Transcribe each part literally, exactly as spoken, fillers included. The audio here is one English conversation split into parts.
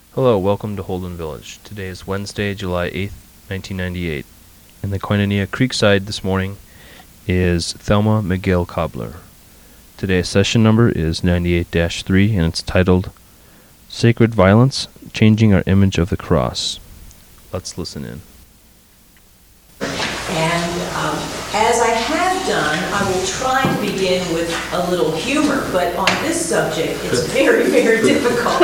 Hello, welcome to Holden Village. Today is Wednesday, July eighth, nineteen ninety-eight. In the Koinonia Creekside this morning is Thelma Miguel Cobbler. Today's session number is ninety-eight dash three, and it's titled Sacred Violence, Changing Our Image of the Cross. Let's listen in. And um, as I have done, I will try to begin with a little humor, but on this subject, it's very, very difficult.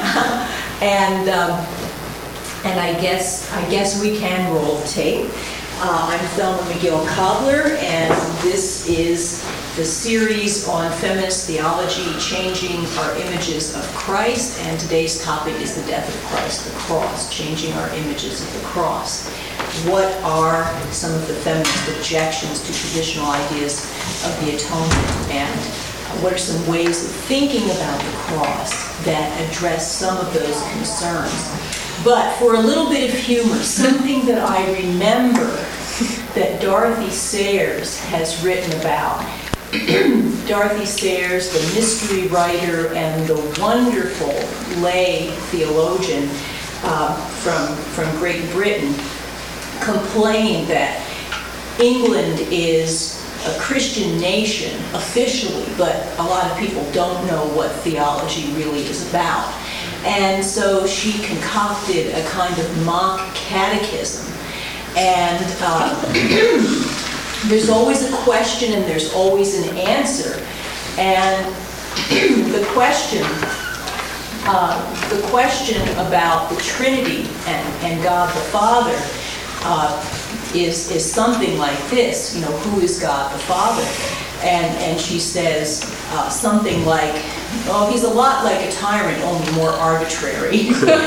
and um, and I guess I guess we can roll tape. Uh, I'm Thelma Miguel Cobbler, and this is the series on feminist theology, changing our images of Christ. And today's topic is the death of Christ, the cross, changing our images of the cross. What are some of the feminist objections to traditional ideas of the atonement, and what are some ways of thinking about the cross that address some of those concerns? But for a little bit of humor, something that I remember that Dorothy Sayers has written about. Dorothy Sayers, the mystery writer and the wonderful lay theologian uh, from, from Great Britain, complained that England is a Christian nation officially, but a lot of people don't know what theology really is about. And so she concocted a kind of mock catechism. And uh, there's always a question and there's always an answer. And the question uh, the question about the Trinity and, and God the Father Uh, is is something like this, you know, who is God the Father? And and she says uh, something like, oh, he's a lot like a tyrant, only more arbitrary.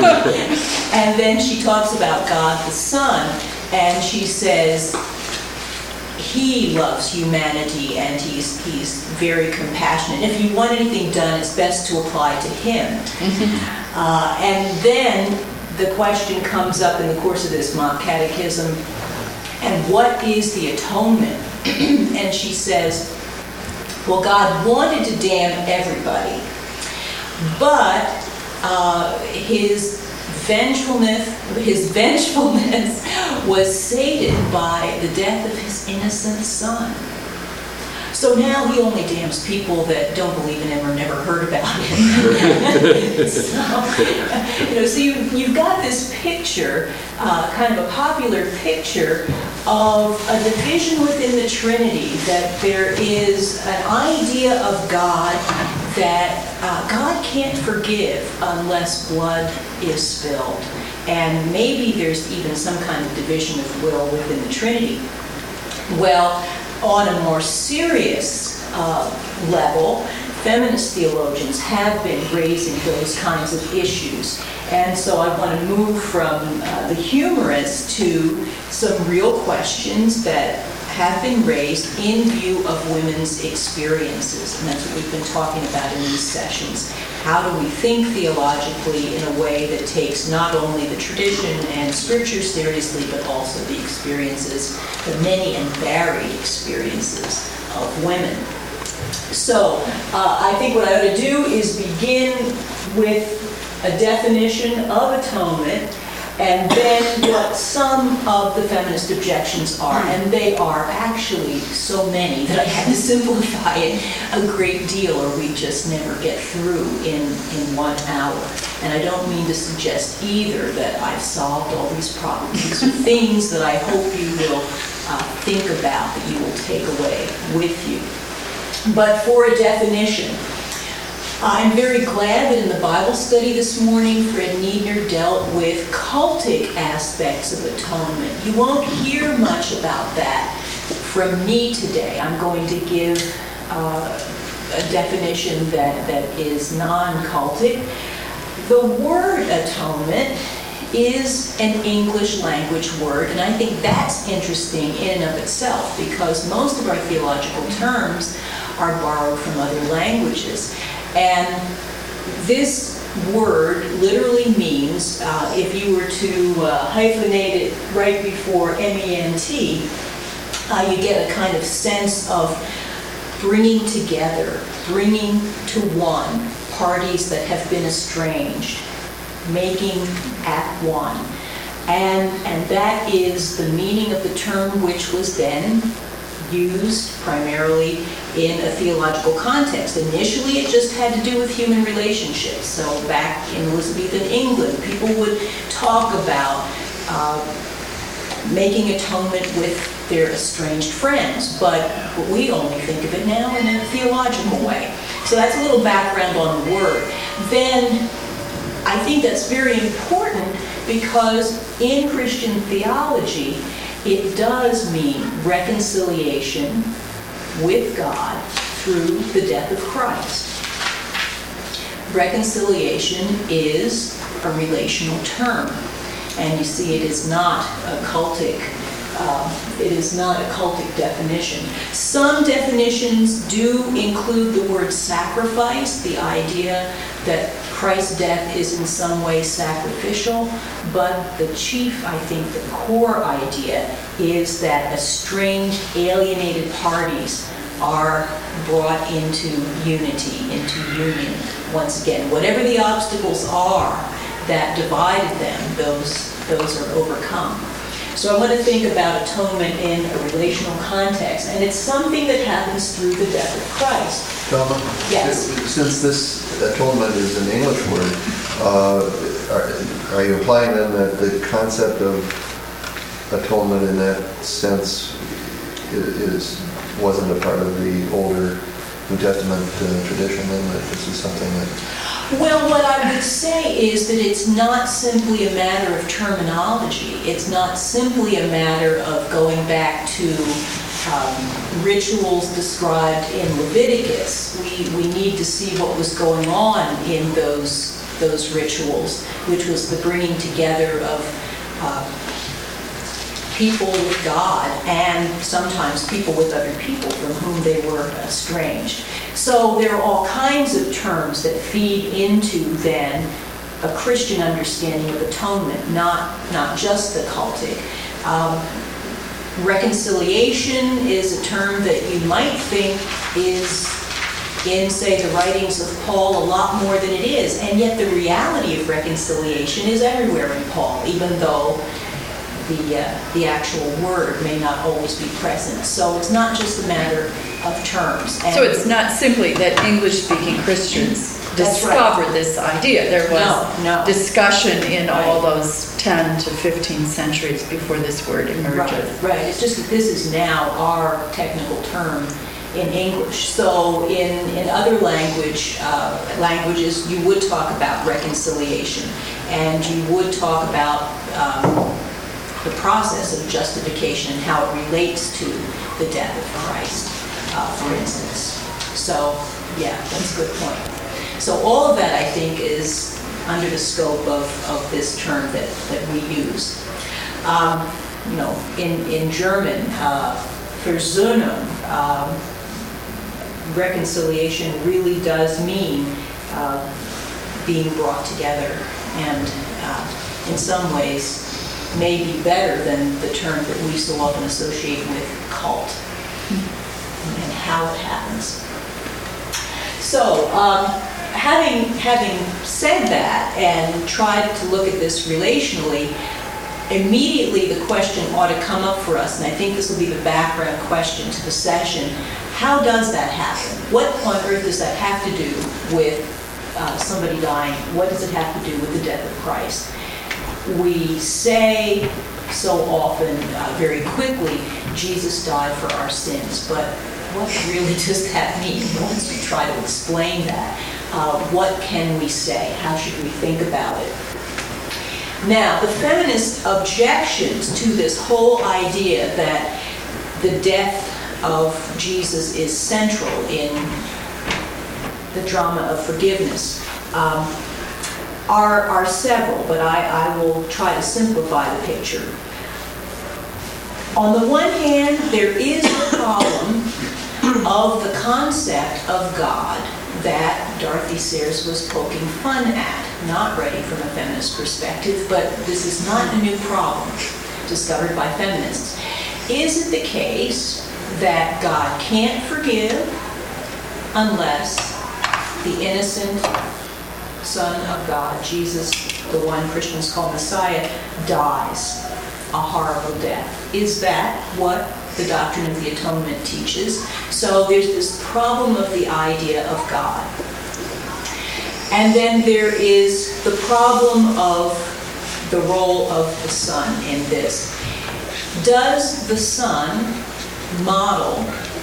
And then she talks about God the Son, and she says he loves humanity and he's he's very compassionate. If you want anything done, it's best to apply to him. uh, and then the question comes up in the course of this mock catechism, and what is the atonement? And she says, well, God wanted to damn everybody, but uh, his vengefulness, his vengefulness was sated by the death of his innocent son. So now he only damns people that don't believe in him or never heard about him. so, you know, so you, you've got this picture, uh, kind of a popular picture of a division within the Trinity, that there is an idea of God that uh, God can't forgive unless blood is spilled. And maybe there's even some kind of division of will within the Trinity. Well, on a more serious uh, level, feminist theologians have been raising those kinds of issues. And so I want to move from uh, the humorous to some real questions that have been raised in view of women's experiences. And that's what we've been talking about in these sessions. How do we think theologically in a way that takes not only the tradition and scripture seriously, but also the experiences, the many and varied experiences of women. So uh, I think what I ought to do is begin with a definition of atonement, and then what some of the feminist objections are. And they are actually so many that I had to simplify it a great deal, or we just never get through in, in one hour. And I don't mean to suggest either that I've solved all these problems. These are things that I hope you will uh, think about, that you will take away with you. But for a definition, I'm very glad that in the Bible study this morning, Fred Niedner dealt with cultic aspects of atonement. You won't hear much about that from me today. I'm going to give uh, a definition that, that is non-cultic. The word atonement is an English language word, and I think that's interesting in and of itself, because most of our theological terms are borrowed from other languages. And this word literally means, uh, if you were to uh, hyphenate it right before M E N T, uh, you get a kind of sense of bringing together, bringing to one parties that have been estranged. making at one. And, and that is the meaning of the term, which was then used primarily in a theological context. Initially, it just had to do with human relationships. So back in Elizabethan England, people would talk about uh, making atonement with their estranged friends, but we only think of it now in a theological way. So that's a little background on the word. Then I think that's very important because in Christian theology, it does mean reconciliation with God through the death of Christ. Reconciliation is a relational term, and you see it is not a cultic, uh, it is not a cultic definition. Some definitions do include the word sacrifice, the idea that Christ's death is in some way sacrificial, but the chief, I think, the core idea is that estranged, alienated parties are brought into unity, into union. Once again, whatever the obstacles are that divided them, those, those are overcome. So I want to think about atonement in a relational context, and it's something that happens through the death of Christ. Tom, yes. Since this atonement is an English word, uh, are, are you implying then that the concept of atonement in that sense is, is wasn't a part of the older New Testament uh, tradition, then that this is something that... Well, what I would say is that it's not simply a matter of terminology. It's not simply a matter of going back to um, rituals described in Leviticus. We, we need to see what was going on in those, those rituals, which was the bringing together of uh, people with God and sometimes people with other people from whom they were estranged. So there are all kinds of terms that feed into then a Christian understanding of atonement, not, not just the cultic. Um, reconciliation is a term that you might think is in, say, the writings of Paul a lot more than it is, and yet the reality of reconciliation is everywhere in Paul, even though the uh, the actual word may not always be present. So it's not just a matter of terms. And so it's not simply that English-speaking Christians discovered right. this idea. There was no, no. discussion in right. all those ten to fifteen centuries before this word emerges. Right, right. It's just that this is now our technical term in English. So in, in other language uh, languages, you would talk about reconciliation, and you would talk about um, the process of justification and how it relates to the death of Christ, uh, for instance. So, yeah, that's a good point. So all of that, I think, is under the scope of, of this term that, that we use. Um, you know, in, in German, uh, Versöhnung, um, reconciliation really does mean uh, being brought together, and uh, in some ways, may be better than the term that we so often associate with cult and how it happens. So, um, having having said that and tried to look at this relationally, immediately the question ought to come up for us, and I think this will be the background question to the session. How does that happen? What on earth does that have to do with uh, somebody dying? What does it have to do with the death of Christ? We say so often, uh, very quickly, Jesus died for our sins, but what really does that mean? Once we try to explain that, uh, what can we say? How should we think about it? Now, the feminist objections to this whole idea that the death of Jesus is central in the drama of forgiveness um, Are, are several, but I, I will try to simplify the picture. On the one hand, there is the problem of the concept of God that Dorothy Sayers was poking fun at, not ready from a feminist perspective, but this is not a new problem discovered by feminists. Is it the case that God can't forgive unless the innocent Son of God, Jesus, the one Christians call Messiah, dies a horrible death. Is that what the doctrine of the atonement teaches? So there's this problem of the idea of God. And then there is the problem of the role of the Son in this. Does the Son model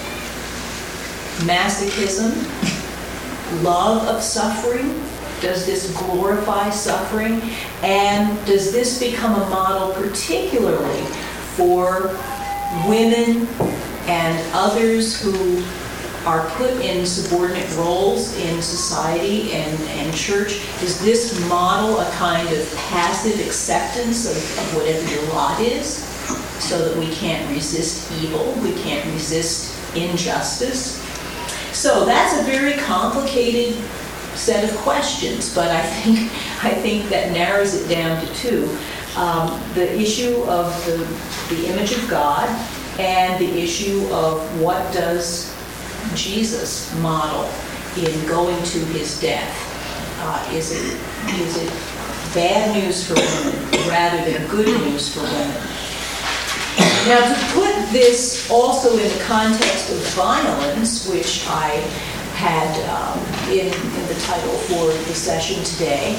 masochism, love of suffering? Does this glorify suffering? And does this become a model particularly for women and others who are put in subordinate roles in society and, and church? Does this model a kind of passive acceptance of, of whatever your lot is, so that we can't resist evil, we can't resist injustice? So that's a very complicated set of questions, but I think I think that narrows it down to two. Um, the issue of the, the image of God, and the issue of what does Jesus model in going to his death. Uh, is it is it bad news for women rather than good news for women? Now, to put this also in the context of violence, which I had um, in, in the title for the session today,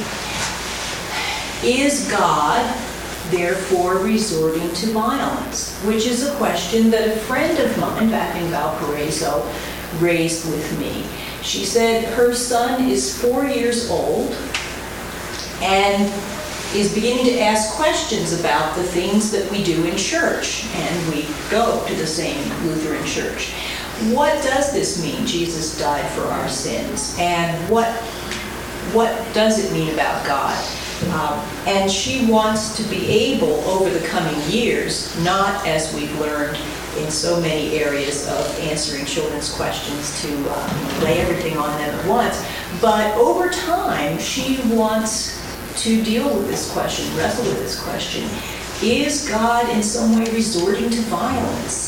is God therefore resorting to violence? Which is a question that a friend of mine back in Valparaiso raised with me. She said her son is four years old and is beginning to ask questions about the things that we do in church, and we go to the same Lutheran church. What does this mean, Jesus died for our sins? And what, what does it mean about God? Um, and she wants to be able, over the coming years, not as we've learned in so many areas of answering children's questions, to uh, lay everything on them at once, but over time she wants to deal with this question, wrestle with this question. Is God in some way resorting to violence?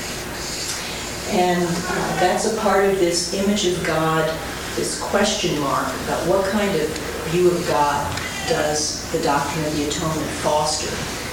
And uh, that's a part of this image of God, this question mark about what kind of view of God does the doctrine of the atonement foster.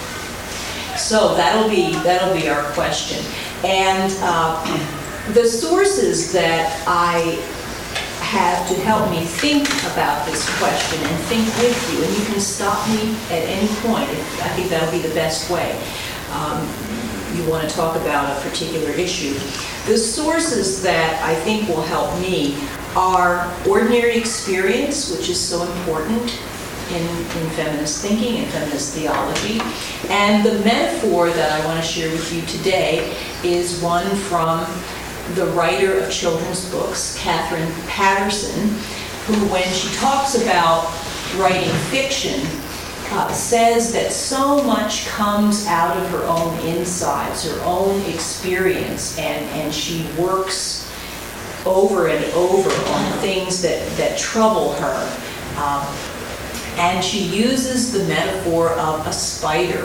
So that'll be that'll be our question. And uh, the sources that I have to help me think about this question and think with you, and you can stop me at any point. I think that'll be the best way. Um, you want to talk about a particular issue. The sources that I think will help me are ordinary experience, which is so important in, in feminist thinking and feminist theology. And the metaphor that I want to share with you today is one from the writer of children's books, Catherine Patterson, who, when she talks about writing fiction, uh, says that so much comes out of her own insides, her own experience, and, and she works over and over on things that, that trouble her. Um, and she uses the metaphor of a spider.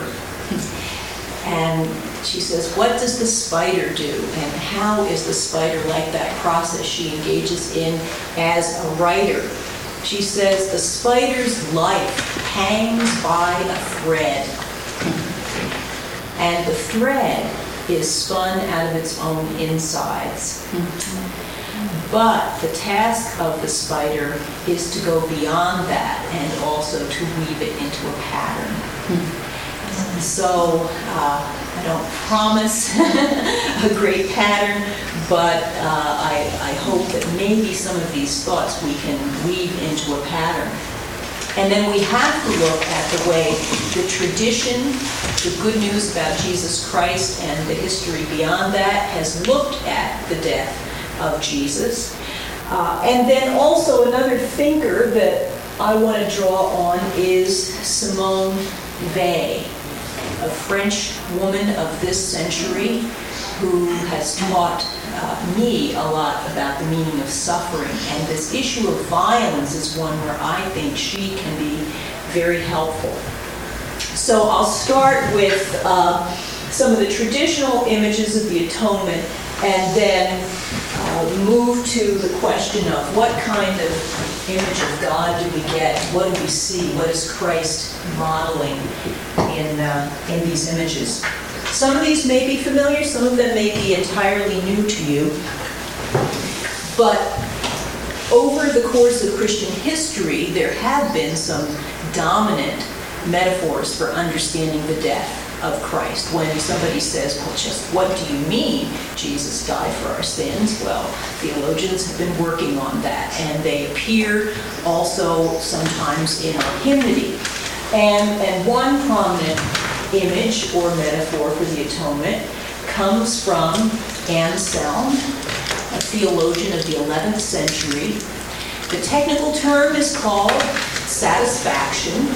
And she says, what does the spider do? And how is the spider like that process she engages in as a writer? She says, the spider's life hangs by a thread. And the thread is spun out of its own insides. But the task of the spider is to go beyond that and also to weave it into a pattern. So uh, I don't promise a great pattern, but uh, I, I hope that maybe some of these thoughts we can weave into a pattern. And then we have to look at the way the tradition, the good news about Jesus Christ and the history beyond that has looked at the death of Jesus. Uh, and then also another thinker that I want to draw on is Simone Weil, a French woman of this century who has taught uh, me a lot about the meaning of suffering. And this issue of violence is one where I think she can be very helpful. So I'll start with uh, some of the traditional images of the atonement, and then uh, move to the question of what kind of image of God do we get? What do we see? What is Christ modeling in, uh, in these images? Some of these may be familiar, some of them may be entirely new to you. But over the course of Christian history, there have been some dominant metaphors for understanding the death of Christ. When somebody says, well, just what do you mean Jesus died for our sins? Well, theologians have been working on that, and they appear also sometimes in our hymnody. And, and one prominent image or metaphor for the atonement comes from Anselm, a theologian of the eleventh century. The technical term is called satisfaction.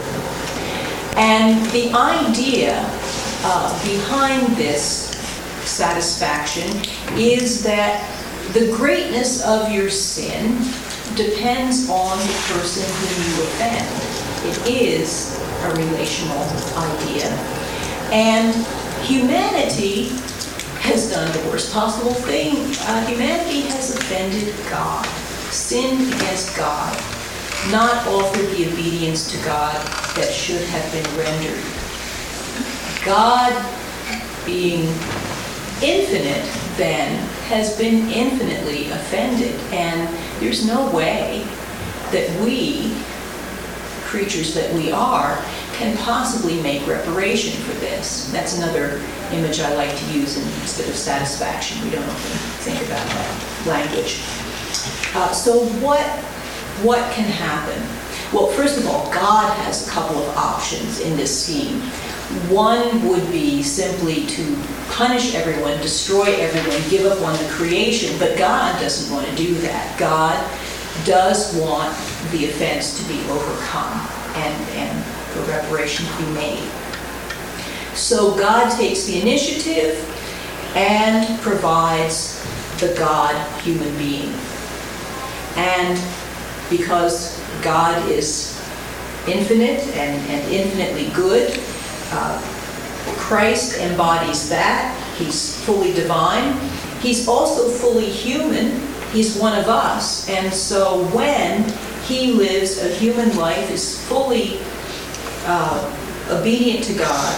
And the idea uh, behind this satisfaction is that the greatness of your sin depends on the person whom you offend. It is a relational idea. And humanity has done the worst possible thing. Uh, humanity has offended God, sinned against God, not offered the obedience to God that should have been rendered. God, being infinite then, has been infinitely offended, and there's no way that we, creatures that we are, can possibly make reparation for this. That's another image I like to use instead of satisfaction. We don't often think about that language. Uh, so what What can happen? Well, first of all, God has a couple of options in this scheme. One would be simply to punish everyone, destroy everyone, give up on the creation, but God doesn't want to do that. God does want the offense to be overcome and, and for reparation to be made. So God takes the initiative and provides the God-human being. And because God is infinite and, and infinitely good, uh, Christ embodies that. He's fully divine. He's also fully human. He's one of us. And so when he lives a human life, is fully uh, obedient to God,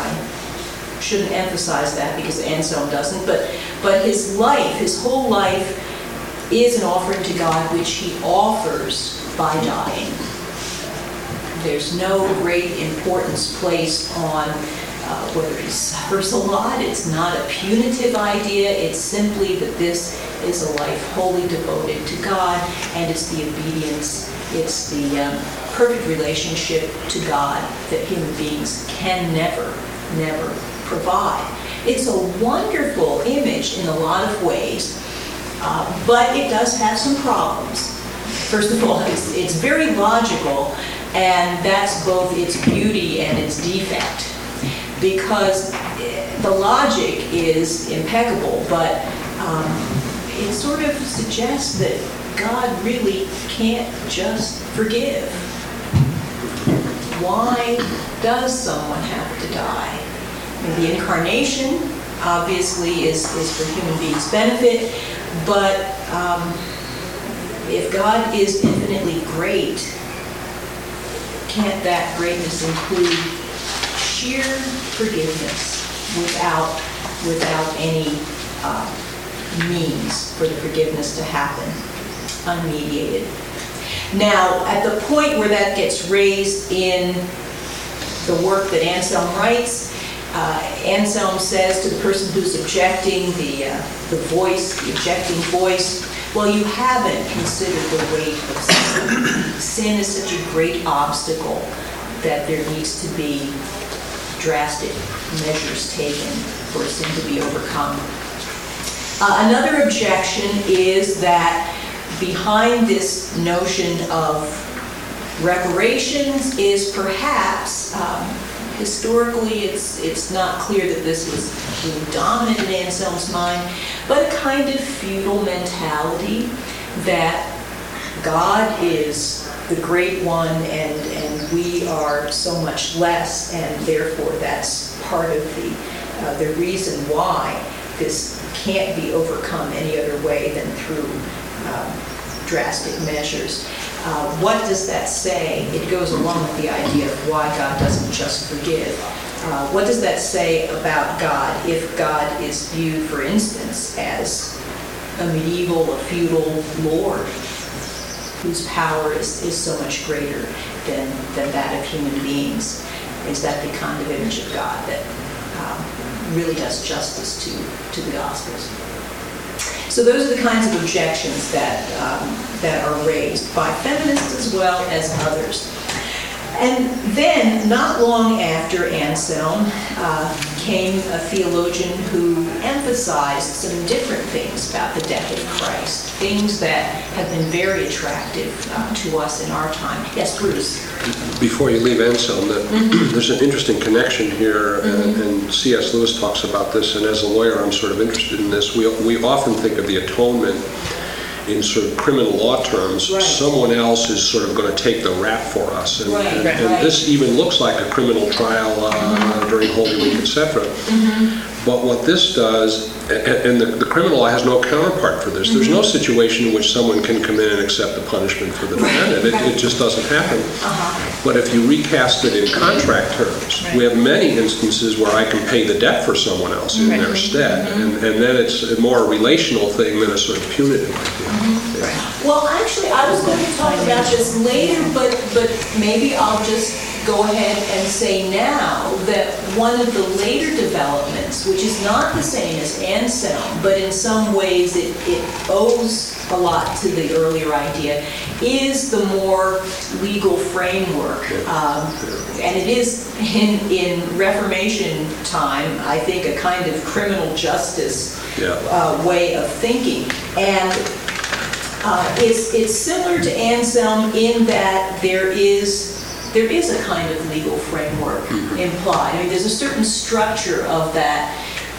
I shouldn't emphasize that because Anselm doesn't, but, but his life, his whole life, is an offering to God which he offers by dying. There's no great importance placed on uh, whether he suffers a lot. It's not a punitive idea. It's simply that this is a life wholly devoted to God, and it's the obedience, it's the um, perfect relationship to God that human beings can never, never provide. It's a wonderful image in a lot of ways. Uh, but it does have some problems. First of all, it's, it's very logical, and that's both its beauty and its defect. Because the logic is impeccable, but um, it sort of suggests that God really can't just forgive. Why does someone have to die? I mean, the incarnation obviously is, is for human beings' benefit, but um, if God is infinitely great, can't that greatness include sheer forgiveness without, without any uh, means for the forgiveness to happen, unmediated? Now, at the point where that gets raised in the work that Anselm writes, Uh, Anselm says to the person who's objecting, the, uh, the voice, the objecting voice, well, you haven't considered the weight of sin. Sin is such a great obstacle that there needs to be drastic measures taken for sin to be overcome. Uh, another objection is that behind this notion of reparations is perhaps um, historically, it's it's not clear that this was really dominant in Anselm's mind, but a kind of feudal mentality that God is the great one and, and we are so much less, and therefore that's part of the, uh, the reason why this can't be overcome any other way than through um, drastic measures. Uh, What does that say? It goes along with the idea of why God doesn't just forgive. Uh, What does that say about God if God is viewed, for instance, as a medieval, a feudal lord whose power is, is so much greater than, than that of human beings? Is that the kind of image of God that um, really does justice to, to the Gospels? So those are the kinds of objections that, um, that are raised by feminists as well as others. And then, not long after Anselm, uh, came a theologian who emphasized some different things about the death of Christ, things that have been very attractive uh, to us in our time. Yes, Bruce? Before you leave Anselm, that mm-hmm. there's an interesting connection here, mm-hmm. and, and C S Lewis talks about this, and as a lawyer I'm sort of interested in this. We, we often think of the atonement in sort of criminal law terms. Right. Someone else is sort of going to take the rap for us. And, right, and, right, and right. this even looks like a criminal trial uh, mm-hmm. during Holy Week, et cetera. Mm-hmm. But what this does, and, and the, the criminal law has no counterpart for this. Mm-hmm. There's no situation in which someone can come in and accept the punishment for the defendant. Right, right. It, it just doesn't happen. Uh-huh. But if you recast it in contract terms, right. we have many instances where I can pay the debt for someone else in right. their stead. Mm-hmm. And, and then it's a more relational thing than a sort of punitive idea. Mm-hmm. Yeah. Well, actually, I was going to talk about this later, but, but maybe I'll just go ahead and say now that one of the later developments, which is not the same as Anselm, but in some ways it, it owes a lot to the earlier idea, is the more legal framework. Um, and it is, in, in Reformation time, I think, a kind of criminal justice yeah. uh, way of thinking. And Uh, it's, it's similar to Anselm in that there is there is a kind of legal framework mm-hmm. implied. I mean, there's a certain structure of that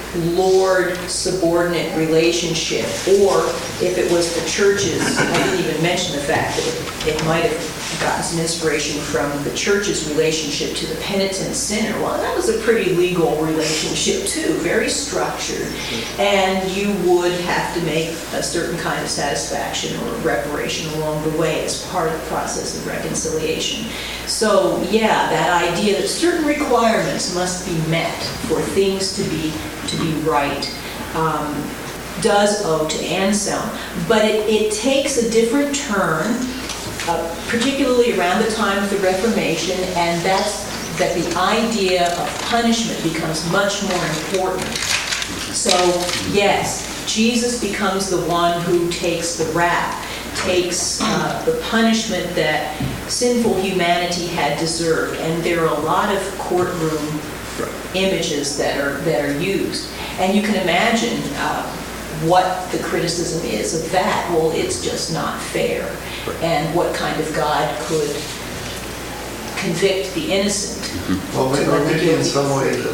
lord-subordinate relationship, or if it was the churches, I didn't even mention the fact that it, it might have gotten some inspiration from the church's relationship to the penitent sinner. Well, that was a pretty legal relationship too, very structured, and you would have to make a certain kind of satisfaction or reparation along the way as part of the process of reconciliation. So yeah, that idea that certain requirements must be met for things to be to be right um, does owe to Anselm, but it, it takes a different turn, uh, particularly around the time of the Reformation, and that's that the idea of punishment becomes much more important. So yes, Jesus becomes the one who takes the rap, takes uh, the punishment that sinful humanity had deserved, and there are a lot of courtroom images that are that are used, and you can imagine uh, what the criticism is of that. Well, it's just not fair, and what kind of God could convict the innocent? Mm-hmm. Well, maybe, or maybe in some way that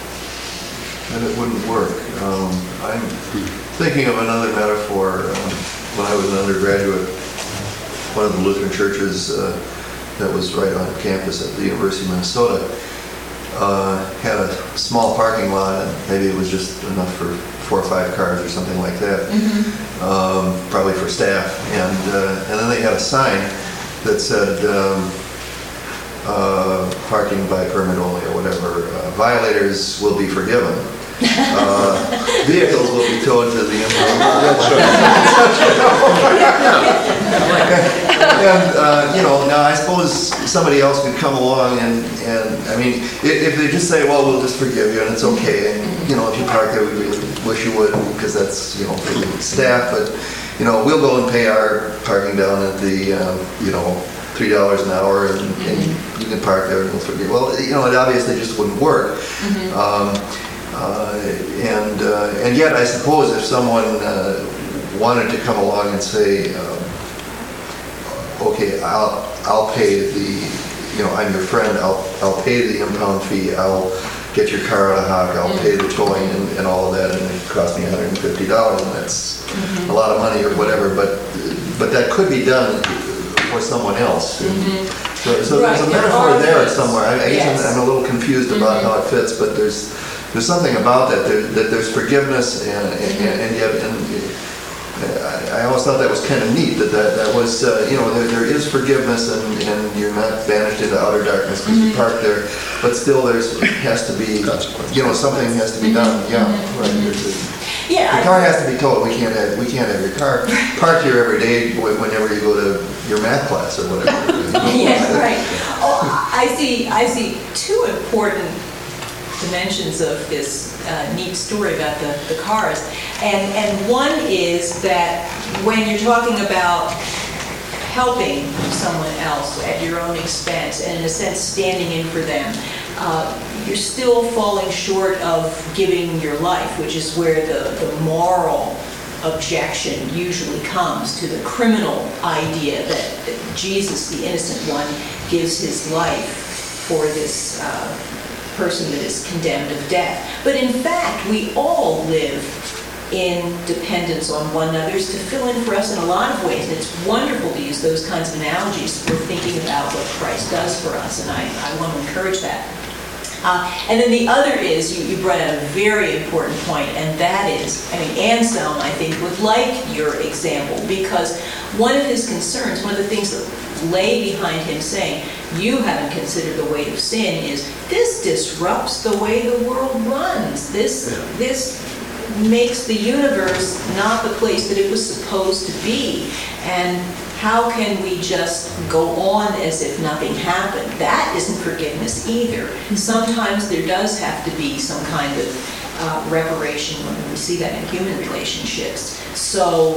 that it wouldn't work. Um, I'm thinking of another metaphor. Um, when I was an undergraduate, one of the Lutheran churches uh, that was right on campus at the University of Minnesota Uh, had a small parking lot, and maybe it was just enough for four or five cars or something like that, mm-hmm. um, probably for staff. And uh, and then they had a sign that said, um, uh, parking by permit only or whatever, uh, violators will be forgiven. Uh, vehicles will be towed to the impound. And, uh, you know, now I suppose somebody else could come along and, and I mean, if, if they just say, well, we'll just forgive you and it's okay, and, you know, if you park there, we really wish you would, because that's, you know, for the staff, but, you know, we'll go and pay our parking down at the, um, you know, three dollars an hour, and, and you can park there and we'll forgive you. Well, you know, it obviously just wouldn't work. Mm-hmm. Um, Uh, and uh, and yet, I suppose if someone uh, wanted to come along and say, um, "Okay, I'll I'll pay the, you know, I'm your friend. I'll I'll pay the impound fee. I'll get your car out of hock. I'll pay the towing and, and all of that, and it cost me one hundred fifty dollars, and that's mm-hmm. a lot of money or whatever. But but that could be done for someone else." Mm-hmm. So, so right. there's a metaphor there somewhere. I, I guess yes. I'm, I'm a little confused about mm-hmm. how it fits, but there's. There's something about that, there, that there's forgiveness, and, and, and yet, and, I I always thought that was kind of neat, that that, that was, uh, you know, there, there is forgiveness and, and you're not banished into outer darkness because you park there, but still there's, has to be, Consequences. you know, something has to be done, yeah, right. There's a- Yeah. The car has to be told, we can't have, we can't have your car parked here every day wh- whenever you go to your math class or whatever. Yes, right. Oh, I see, I see two important dimensions of this uh, neat story about the, the cars. And, and one is that when you're talking about helping someone else at your own expense, and in a sense standing in for them, uh, you're still falling short of giving your life, which is where the, the moral objection usually comes to the criminal idea that Jesus, the innocent one, gives his life for this uh, person that is condemned of death. But in fact, we all live in dependence on one another's to fill in for us in a lot of ways. And it's wonderful to use those kinds of analogies for thinking about what Christ does for us, and I, I want to encourage that. Uh, and then the other is, you, you brought out a very important point, and that is, I mean, Anselm, I think, would like your example, because one of his concerns, one of the things that lay behind him saying, you haven't considered the weight of sin, is this disrupts the way the world runs. This, this makes the universe not the place that it was supposed to be. And how can we just go on as if nothing happened? That isn't forgiveness either. Sometimes there does have to be some kind of uh, reparation when we see that in human relationships. So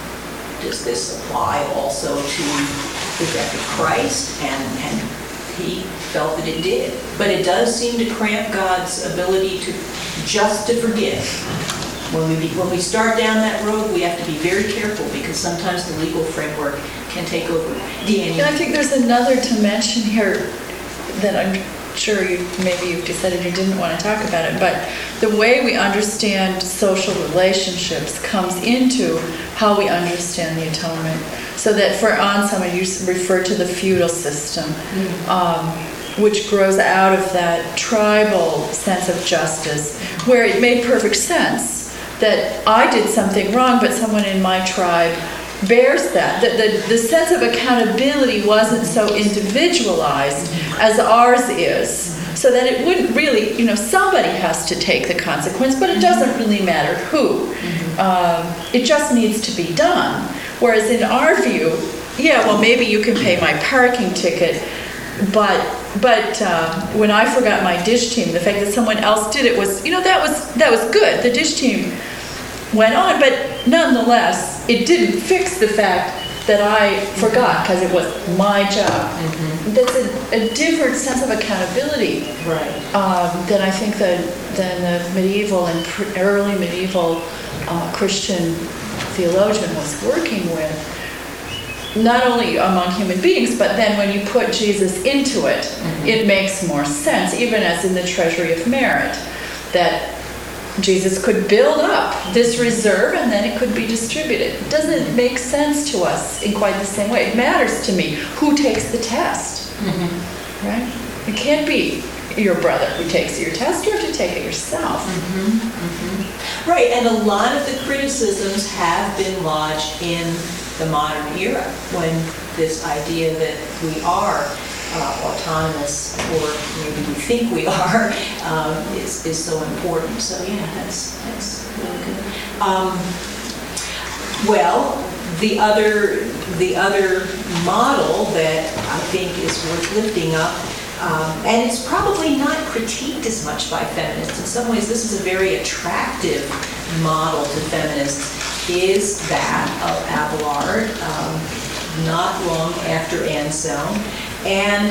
does this apply also to the death of Christ? And, and he felt that it did. But it does seem to cramp God's ability to just to forgive. When we, when we start down that road, we have to be very careful, because sometimes the legal framework can take over. Deanne, And I think there's another dimension here that I'm sure you, maybe you've decided you didn't want to talk about it, but the way we understand social relationships comes into how we understand the atonement. So that for Anselm, you refer to the feudal system, um, which grows out of that tribal sense of justice, where it made perfect sense that I did something wrong, but someone in my tribe bears that. The, the, the sense of accountability wasn't so individualized as ours is, so that it wouldn't really, you know, somebody has to take the consequence, but it doesn't really matter who. Um, it just needs to be done. Whereas in our view, yeah, well, maybe you can pay my parking ticket, but but um, when I forgot my dish team, the fact that someone else did it was, you know, that was that was good. The dish team went on, but nonetheless, it didn't fix the fact that I forgot, because it was my job. Mm-hmm. That's a, a different sense of accountability, right? Um, than I think that than the medieval and pr- early medieval uh, Christian theologian was working with. Not only among human beings, but then when you put Jesus into it, mm-hmm. it makes more sense, even as in the Treasury of Merit, that Jesus could build up this reserve and then it could be distributed. It doesn't make sense to us in quite the same way. It matters to me who takes the test, mm-hmm. right? It can't be your brother who takes your test. You have to take it yourself. Mm-hmm. Mm-hmm. Right, and a lot of the criticisms have been lodged in the modern era, when this idea that we are uh, autonomous, or maybe we think we are, um, is, is so important. So yeah, that's that's really good. Um, well, the other the other model that I think is worth lifting up, um, and it's probably not critiqued as much by feminists. In some ways, this is a very attractive model to feminists, is that of Abelard, um, not long after Anselm. And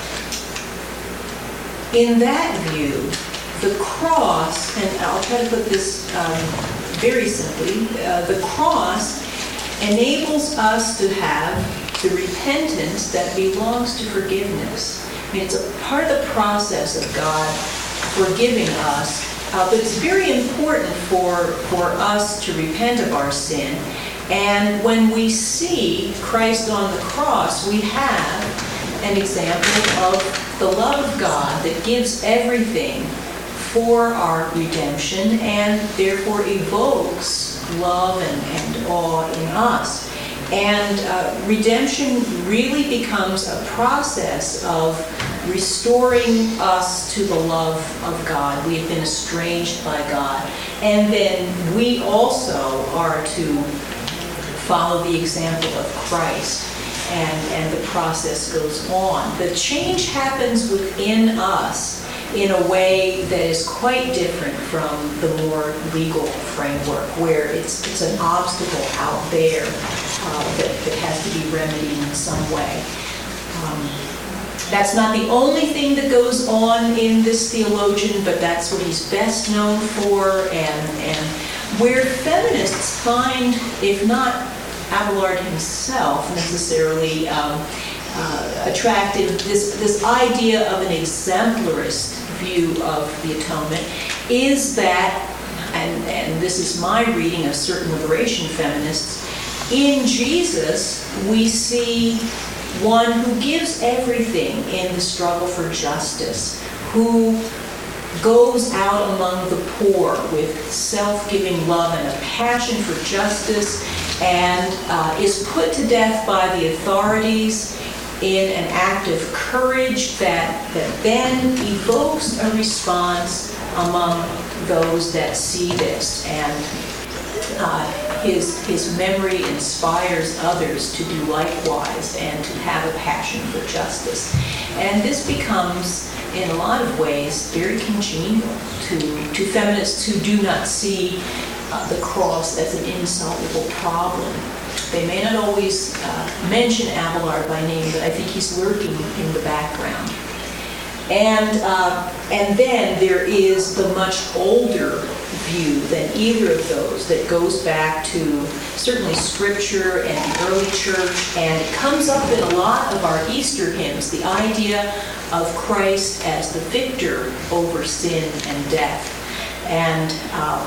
in that view, the cross, and I'll try to put this um, very simply, uh, the cross enables us to have the repentance that belongs to forgiveness. I mean, it's a part of the process of God forgiving us. Uh, but it's very important for, for us to repent of our sin. And when we see Christ on the cross, we have an example of the love of God that gives everything for our redemption, and therefore evokes love and, and awe in us. And uh, redemption really becomes a process of restoring us to the love of God. We have been estranged by God. And then we also are to follow the example of Christ, and, and the process goes on. The change happens within us in a way that is quite different from the more legal framework, where it's it's an obstacle out there uh, that, that has to be remedied in some way. Um, that's not the only thing that goes on in this theologian, but that's what he's best known for, and, and where feminists find, if not Abelard himself necessarily um, uh, attractive, this, this idea of an exemplarist view of the atonement is that, and, and this is my reading of certain liberation feminists, in Jesus we see one who gives everything in the struggle for justice, who goes out among the poor with self-giving love and a passion for justice, and uh, is put to death by the authorities in an act of courage that, that then evokes a response among those that see this. And uh, his, his memory inspires others to do likewise and to have a passion for justice. And this becomes, in a lot of ways, very congenial to, to feminists who do not see uh, the cross as an insoluble problem. They may not always uh, mention Abelard by name, but I think he's lurking in the background. And, uh, and then there is the much older view than either of those that goes back to certainly Scripture and the early church, and it comes up in a lot of our Easter hymns, the idea of Christ as the victor over sin and death. And uh,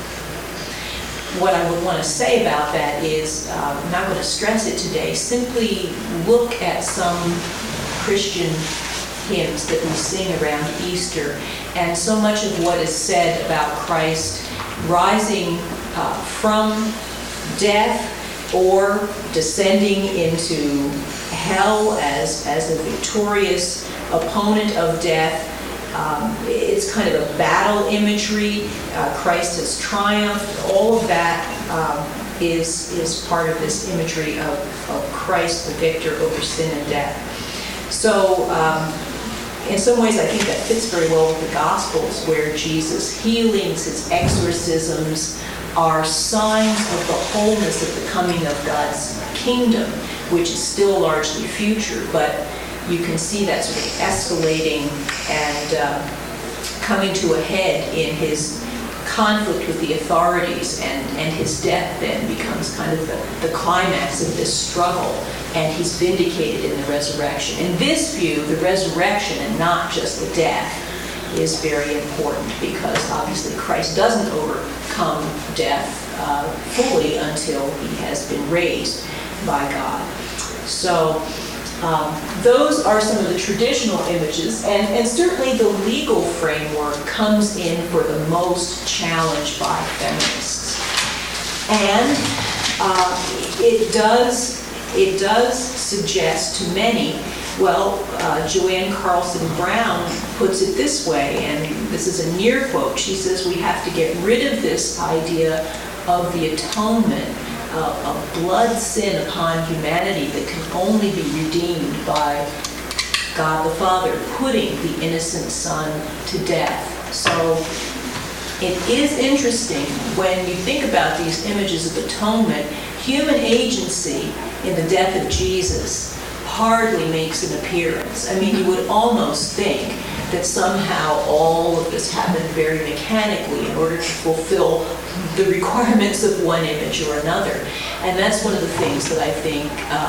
what I would want to say about that is, uh, I'm not going to stress it today, simply look at some Christian hymns that we sing around Easter, and so much of what is said about Christ rising uh, from death or descending into hell as, as a victorious opponent of death. Um, it's kind of a battle imagery. Uh, Christ has triumphed. All of that um, is, is part of this imagery of, of Christ, the victor over sin and death. So um, in some ways, I think that fits very well with the Gospels, where Jesus' healings, his exorcisms, are signs of the wholeness of the coming of God's kingdom, which is still largely future, but you can see that sort of escalating and uh, coming to a head in his conflict with the authorities, and, and his death then becomes kind of the, the climax of this struggle, and he's vindicated in the resurrection. In this view, the resurrection and not just the death is very important, because obviously Christ doesn't overcome death uh, fully until he has been raised by God. So um, those are some of the traditional images, and, and certainly the legal framework comes in for the most challenge by feminists. And uh, it does it does suggest to many, well, uh, Joanne Carlson Brown puts it this way, and this is a near quote. She says, we have to get rid of this idea of the atonement, uh, of blood sin upon humanity that can only be redeemed by God the Father putting the innocent Son to death. So it is interesting when you think about these images of atonement, human agency in the death of Jesus hardly makes an appearance. I mean, you would almost think that somehow all of this happened very mechanically in order to fulfill the requirements of one image or another. And that's one of the things that I think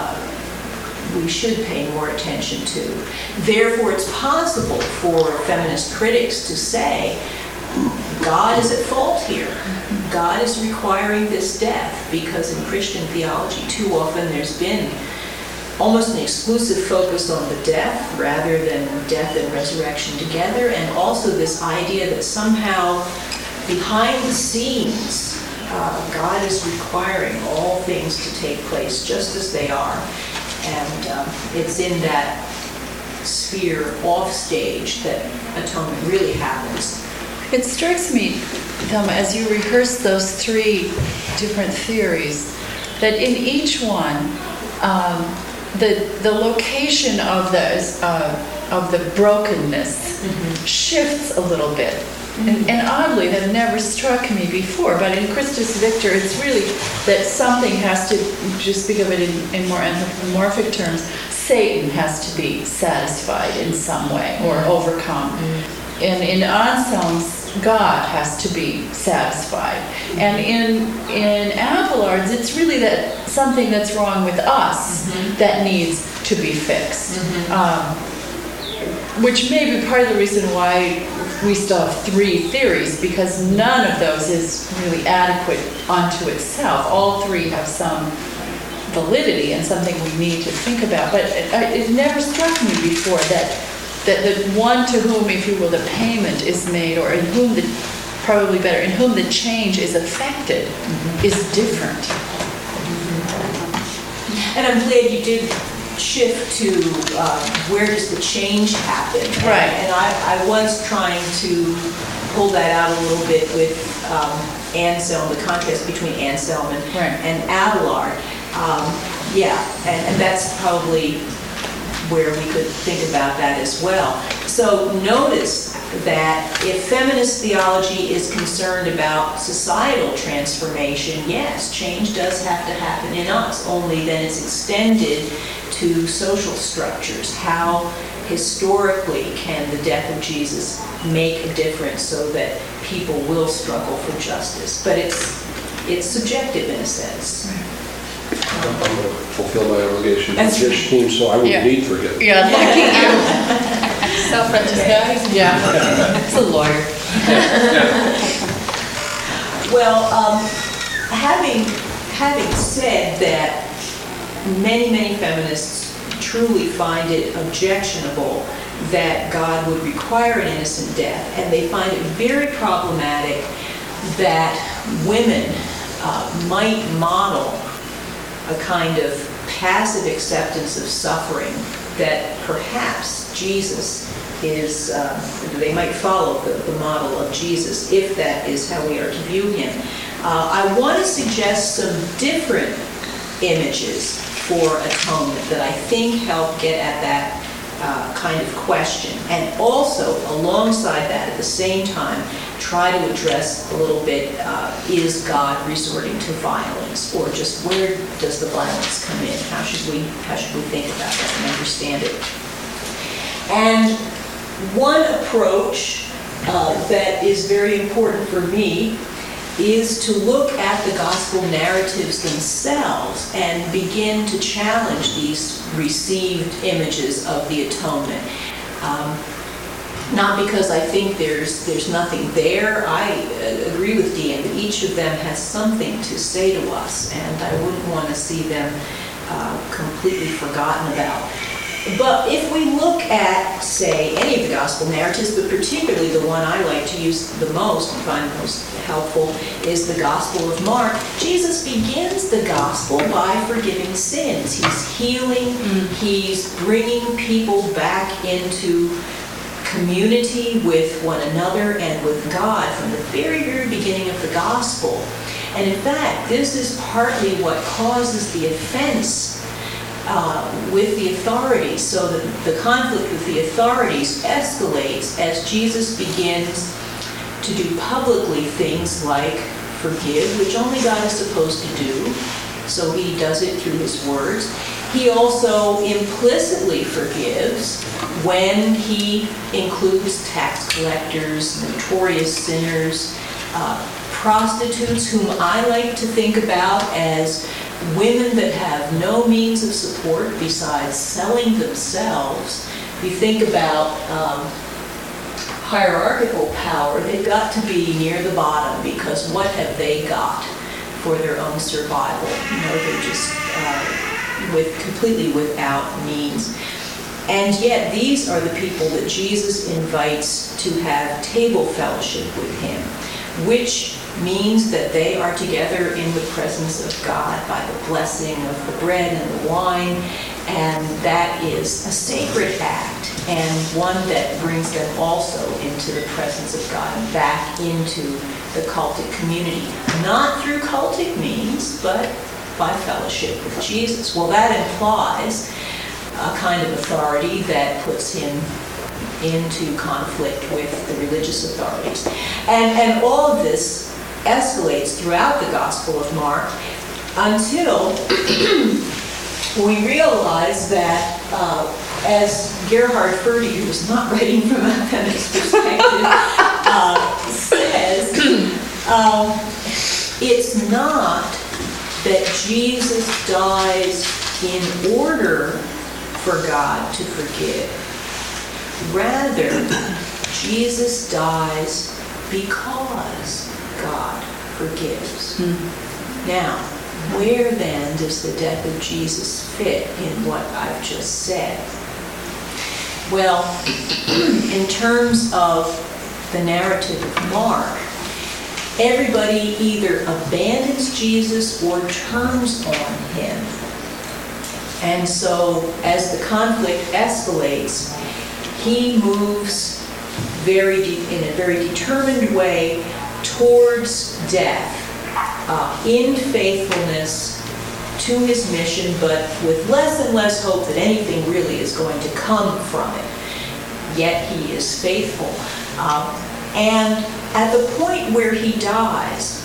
uh, we should pay more attention to. Therefore, it's possible for feminist critics to say, God is at fault here. God is requiring this death, because in Christian theology, too often there's been almost an exclusive focus on the death rather than death and resurrection together, and also this idea that somehow behind the scenes uh, God is requiring all things to take place just as they are. And um, it's in that sphere off stage that atonement really happens. It strikes me, Thelma, as you rehearse those three different theories, that in each one, um, the the location of the uh, of the brokenness mm-hmm. shifts a little bit. Mm-hmm. And, and oddly, that never struck me before. But in Christus Victor, it's really that something has to, just speak of it in, in more anthropomorphic terms, Satan has to be satisfied in some way or overcome. Mm-hmm. And in Anselm's, God has to be satisfied. Mm-hmm. And in in Abelard's, it's really that something that's wrong with us mm-hmm. that needs to be fixed. Mm-hmm. Um, which may be part of the reason why we still have three theories, because none of those is really adequate unto itself. All three have some validity and something we need to think about. But it, it never struck me before that that the one to whom, if you will, the payment is made, or in whom the, probably better, in whom the change is affected, mm-hmm. is different. Mm-hmm. And I'm glad you did shift to um, where does the change happen. Right. And I, I was trying to pull that out a little bit with um, Anselm, the contrast between Anselm and, right. and Abelard. Um, yeah, and, and that's probably where we could think about that as well. So notice that if feminist theology is concerned about societal transformation, yes, change does have to happen in us, only then it's extended to social structures. How historically can the death of Jesus make a difference so that people will struggle for justice? But it's it's subjective in a sense. I'm going to fulfill my obligation to the That's church team, so I won't Yeah. need for him. Yeah, lucky you. Self-righteous guy? Yeah. It's a lawyer. Well, um, having having said that, many, many feminists truly find it objectionable that God would require an innocent death, and they find it very problematic that women uh, might model a kind of passive acceptance of suffering that perhaps Jesus is, uh, they might follow the, the model of Jesus, if that is how we are to view him. Uh, I want to suggest some different images for atonement that I think help get at that uh, kind of question. And also, alongside that, at the same time, try to address a little bit, uh, is God resorting to violence? Or just where does the violence come in? How should we, how should we think about that and understand it? And one approach uh, that is very important for me is to look at the gospel narratives themselves and begin to challenge these received images of the atonement. Um, not because I think there's there's nothing there. I uh, agree with Deanne that each of them has something to say to us, and I wouldn't want to see them uh, completely forgotten about. But if we look at, say, any of the gospel narratives, but particularly the one I like to use the most and find most helpful is the Gospel of Mark. Jesus begins the gospel by forgiving sins. He's healing, mm. he's bringing people back into community with one another and with God from the very, very beginning of the gospel. And in fact, this is partly what causes the offense Uh, with the authorities, so that the conflict with the authorities escalates as Jesus begins to do publicly things like forgive, which only God is supposed to do, so he does it through his words. He also implicitly forgives when he includes tax collectors, notorious sinners, uh, prostitutes, whom I like to think about as women that have no means of support besides selling themselves. If you think about um, hierarchical power, they've got to be near the bottom, because what have they got for their own survival? You know, they're just uh, with completely without means. And yet these are the people that Jesus invites to have table fellowship with him. which means that they are together in the presence of God by the blessing of the bread and the wine, and that is a sacred act, and one that brings them also into the presence of God and back into the cultic community. Not through cultic means, but by fellowship with Jesus. Well, that implies a kind of authority that puts him into conflict with the religious authorities. And, and all of this escalates throughout the Gospel of Mark until we realize that, uh, as Gerhard Forde, who is not writing from a feminist perspective, uh, says, um, it's not that Jesus dies in order for God to forgive. Rather, Jesus dies because God forgives. Mm-hmm. Now, where then does the death of Jesus fit in what I've just said? Well, in terms of the narrative of Mark, everybody either abandons Jesus or turns on him. And so, as the conflict escalates, he moves very de- in a very determined way towards death, uh, in faithfulness to his mission, but with less and less hope that anything really is going to come from it. Yet he is faithful. Uh, and at the point where he dies,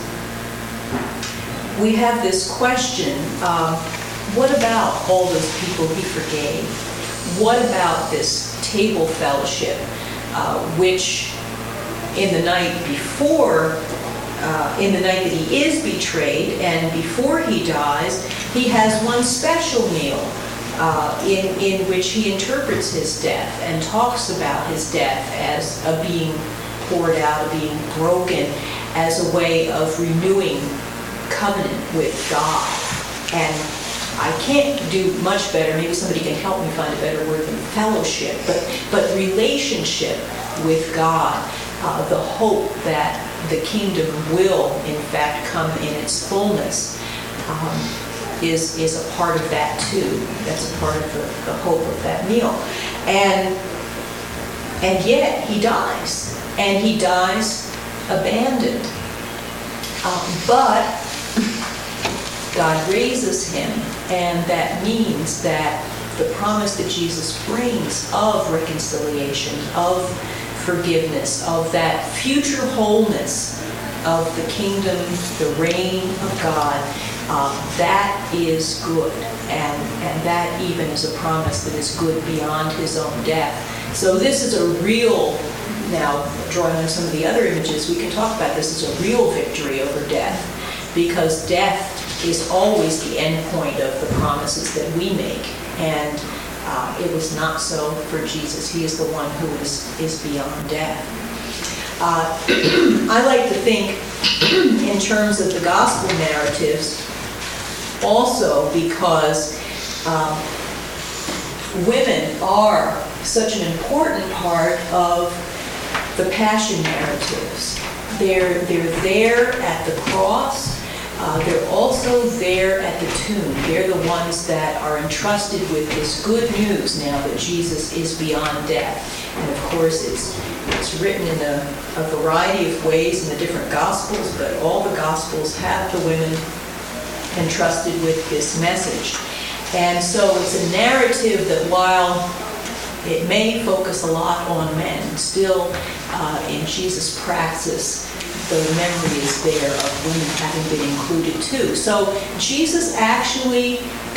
we have this question, uh, what about all those people he forgave? What about this table fellowship, uh, which in the night before, uh, in the night that he is betrayed and before he dies, he has one special meal uh, in, in which he interprets his death and talks about his death as a being poured out, a being broken, as a way of renewing covenant with God. And I can't do much better, maybe somebody can help me find a better word than fellowship, but, but relationship with God, uh, the hope that the kingdom will, in fact, come in its fullness, um, is, is a part of that too. That's a part of the, the hope of that meal. And, and yet, he dies. And he dies abandoned. Um, but God raises him, and that means that the promise that Jesus brings of reconciliation, of forgiveness, of that future wholeness of the kingdom, the reign of God, uh, that is good. And, and that even is a promise that is good beyond his own death. So this is a real, now drawing on some of the other images, we can talk about this as a real victory over death, because death is always the end point of the promises that we make. And uh, it was not so for Jesus. He is the one who is, is beyond death. Uh, I like to think in terms of the gospel narratives also, because um, women are such an important part of the passion narratives. They're, they're there at the cross. Uh, they're also there at the tomb. They're the ones that are entrusted with this good news now that Jesus is beyond death. And of course, it's it's written in a, a variety of ways in the different Gospels, but all the Gospels have the women entrusted with this message. And so it's a narrative that, while it may focus a lot on men, still uh, in Jesus' praxis, the memory is there of women having been included too. So Jesus actually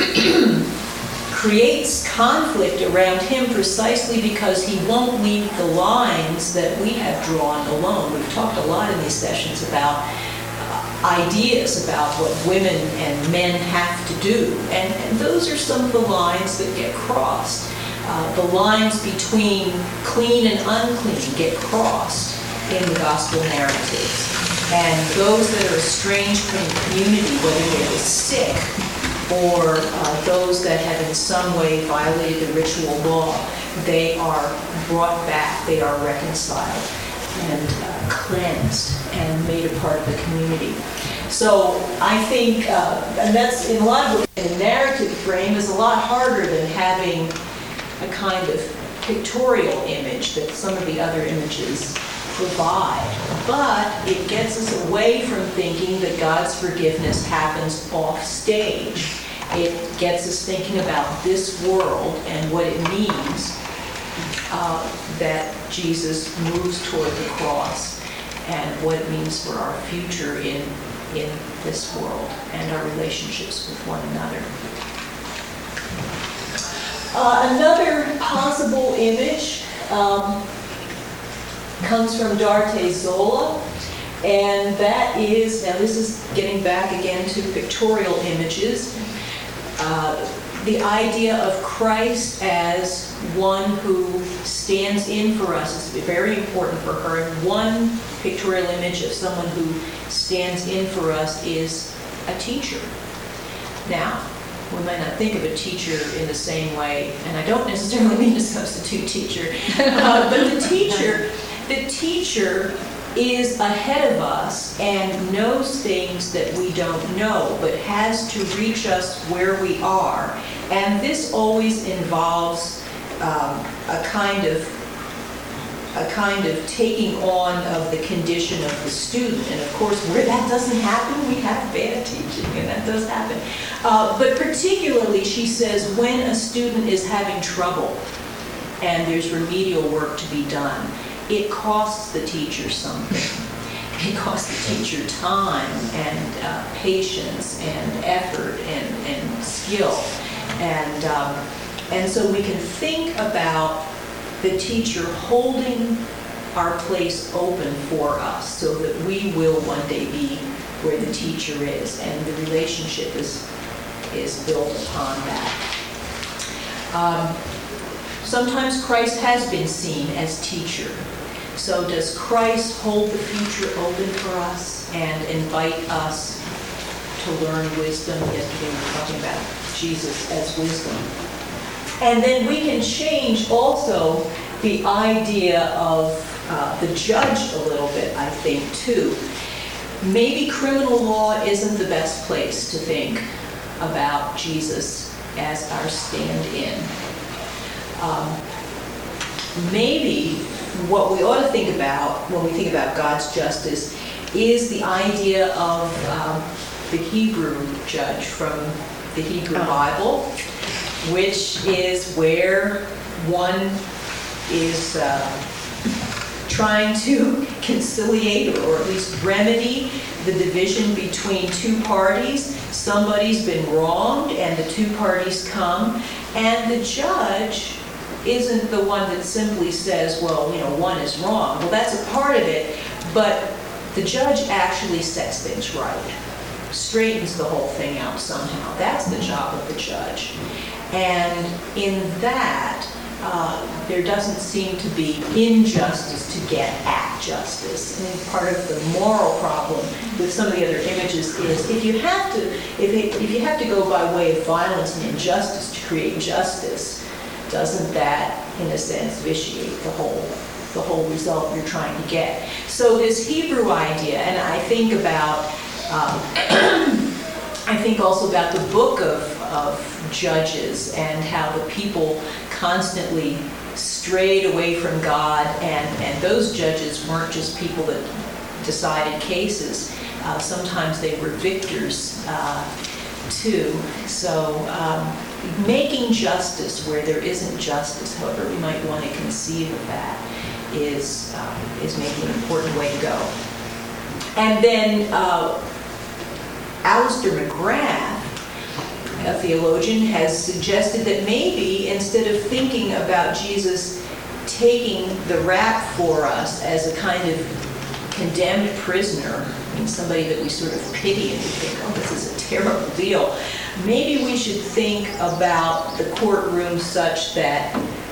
creates conflict around him precisely because he won't leave the lines that we have drawn alone. We've talked a lot in these sessions about uh, ideas about what women and men have to do. And, and those are some of the lines that get crossed. Uh, the lines between clean and unclean get crossed in the gospel narratives. And those that are estranged from the community, whether they were sick or uh, those that have in some way violated the ritual law, they are brought back, they are reconciled. and uh, cleansed and made a part of the community. So I think, uh, and that's in a lot of ways, the narrative frame is a lot harder than having a kind of pictorial image that some of the other images provide. But it gets us away from thinking that God's forgiveness happens off stage. It gets us thinking about this world and what it means uh, that Jesus moves toward the cross, and what it means for our future in, in this world and our relationships with one another. Uh, another possible image um, comes from Darte Zola, and that is, now this is getting back again to pictorial images, uh, the idea of Christ as one who stands in for us is very important for her. And one pictorial image of someone who stands in for us is a teacher. Now, we might not think of a teacher in the same way, and I don't necessarily mean a substitute teacher, uh, but the teacher, the teacher is ahead of us and knows things that we don't know, but has to reach us where we are. And this always involves um, a kind of a kind of taking on of the condition of the student. And of course, where that doesn't happen, we have bad teaching, and that does happen. Uh, but particularly, she says, when a student is having trouble and there's remedial work to be done, it costs the teacher something. It costs the teacher time and uh, patience and effort and, and skill. And, um, and so we can think about the teacher holding our place open for us so that we will one day be where the teacher is, and the relationship is, is built upon that. Um, sometimes Christ has been seen as teacher. So does Christ hold the future open for us and invite us to learn wisdom? Yesterday we were talking about Jesus as wisdom. And then we can change also the idea of uh, the judge a little bit, I think, too. Maybe criminal law isn't the best place to think about Jesus as our stand-in. Um, maybe what we ought to think about when we think about God's justice is the idea of um, the Hebrew judge from the Hebrew Bible, which is where one is uh, trying to conciliate or at least remedy the division between two parties. Somebody's been wronged and the two parties come, and the judge isn't the one that simply says, well, you know, one is wrong. Well, that's a part of it, but the judge actually sets things right, straightens the whole thing out somehow. That's the job of the judge. And in that, uh, there doesn't seem to be injustice to get at justice. I think part of the moral problem with some of the other images is if you have to, if, it, if you have to go by way of violence and injustice to create justice, doesn't that, in a sense, vitiate the whole, the whole result you're trying to get? So this Hebrew idea, and I think about, um, I think also about the book of, of Judges and how the people constantly strayed away from God, and, and those judges weren't just people that decided cases. Uh, sometimes they were victors uh, too. So um, making justice where there isn't justice, however we might want to conceive of that, is, uh, is maybe an important way to go. And then uh, Alistair McGrath, a theologian, has suggested that maybe instead of thinking about Jesus taking the rap for us as a kind of condemned prisoner, I mean, somebody that we sort of pity and we think, oh, this is a terrible deal, maybe we should think about the courtroom such that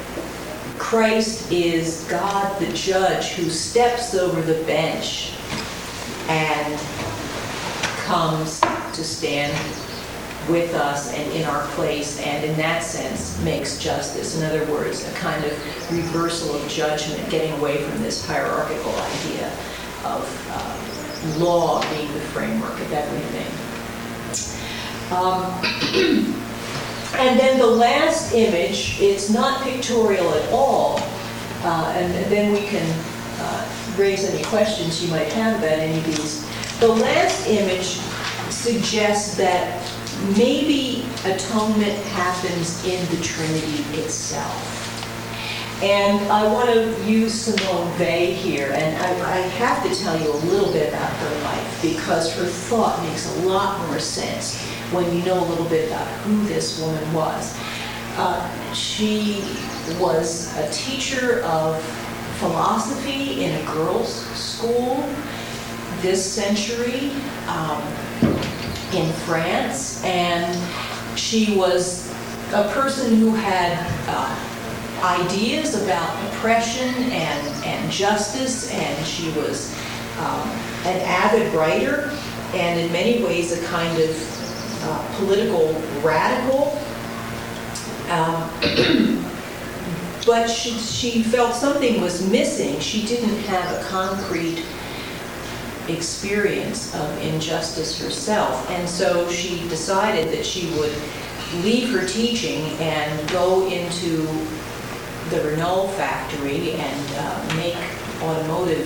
Christ is God the judge who steps over the bench and comes to stand with us and in our place, and in that sense makes justice. In other words, a kind of reversal of judgment, getting away from this hierarchical idea of uh, law being the framework of everything. Um, and then the last image, it's not pictorial at all, uh, and, and then we can uh, raise any questions you might have about any of these. The last image suggests that maybe atonement happens in the Trinity itself. And I want to use Simone Weil here, and I, I have to tell you a little bit about her life, because her thought makes a lot more sense when you know a little bit about who this woman was. Uh, she was a teacher of philosophy in a girls' school this century, um, in France, and she was a person who had uh, ideas about oppression and, and justice, and she was um, an avid writer, and in many ways a kind of uh, political radical. Um, but she, she felt something was missing. She didn't have a concrete experience of injustice herself, and so she decided that she would leave her teaching and go into the Renault factory and uh, make automotive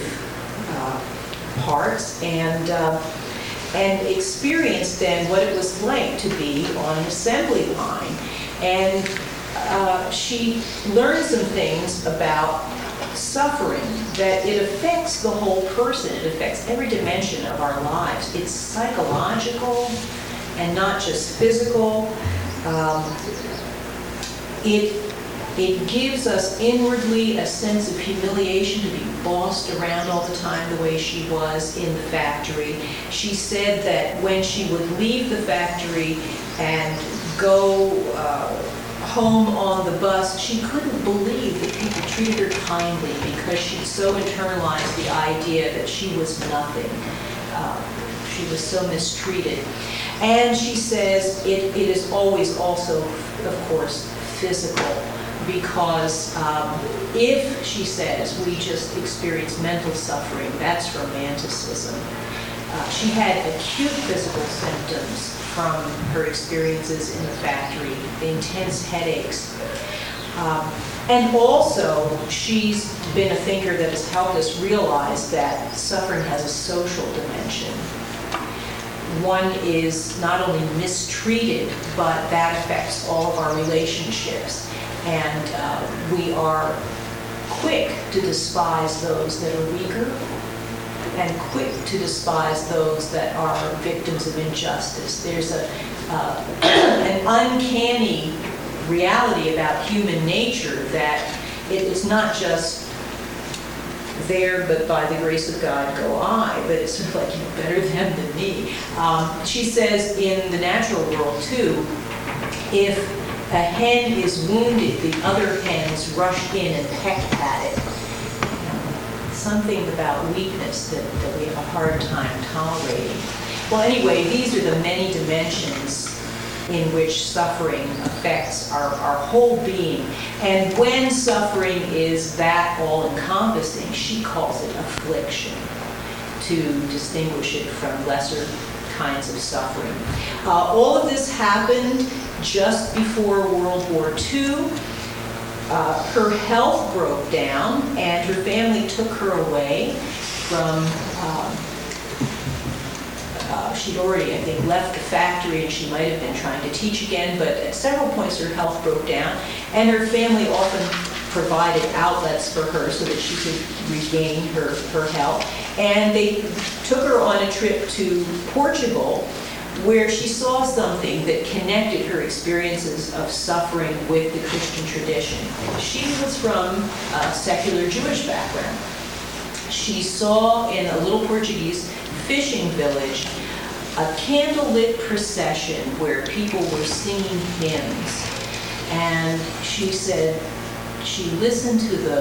uh, parts, and uh, and experience then what it was like to be on an assembly line. And uh, she learned some things about suffering, that it affects the whole person, it affects every dimension of our lives. It's psychological and not just physical. Um, it, it gives us inwardly a sense of humiliation to be bossed around all the time the way she was in the factory. She said that when she would leave the factory and go uh, home on the bus, she couldn't believe that people treated her kindly, because she'd so internalized the idea that she was nothing. Uh, she was so mistreated. And she says it, it is always also, of course, physical, because um, if, she says, we just experience mental suffering, that's romanticism. Uh, she had acute physical symptoms from her experiences in the factory, the intense headaches. Um, and also, she's been a thinker that has helped us realize that suffering has a social dimension. One is not only mistreated, but that affects all of our relationships. And uh, we are quick to despise those that are weaker, and quick to despise those that are victims of injustice. There's a, uh, an uncanny reality about human nature that it is not just there, but by the grace of God go I, but it's sort of like, you're better them than me. Um, she says in the natural world too, if a hen is wounded, the other hens rush in and peck at it. Something about weakness that, that we have a hard time tolerating. Well, anyway, these are the many dimensions in which suffering affects our, our whole being. And when suffering is that all-encompassing, she calls it affliction, to distinguish it from lesser kinds of suffering. Uh, all of this happened just before World War Two. Uh, her health broke down, and her family took her away from, um, uh, she'd already, I think, left the factory, and she might have been trying to teach again, but at several points her health broke down, and her family often provided outlets for her so that she could regain her, her health. And they took her on a trip to Portugal, where she saw something that connected her experiences of suffering with the Christian tradition. She was from a secular Jewish background. She saw in a little Portuguese fishing village a candlelit procession where people were singing hymns. And she said she listened to the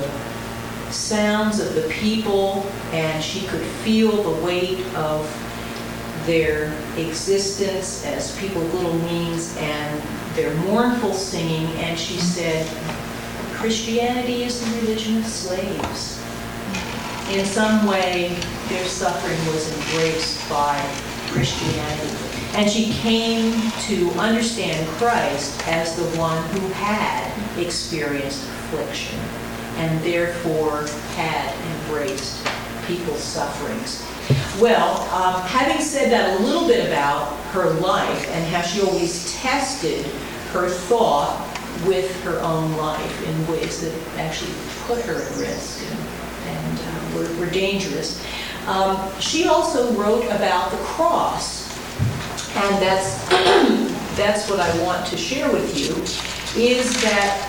sounds of the people, and she could feel the weight of their existence as people with little means and their mournful singing, and she said, Christianity is the religion of slaves. In some way, their suffering was embraced by Christianity. And she came to understand Christ as the one who had experienced affliction and therefore had embraced people's sufferings. Well, um, having said that a little bit about her life and how she always tested her thought with her own life in ways that actually put her at risk and, and uh, were, were dangerous, um, she also wrote about the cross. And that's, that's what I want to share with you, is that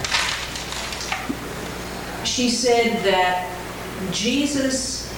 she said that Jesus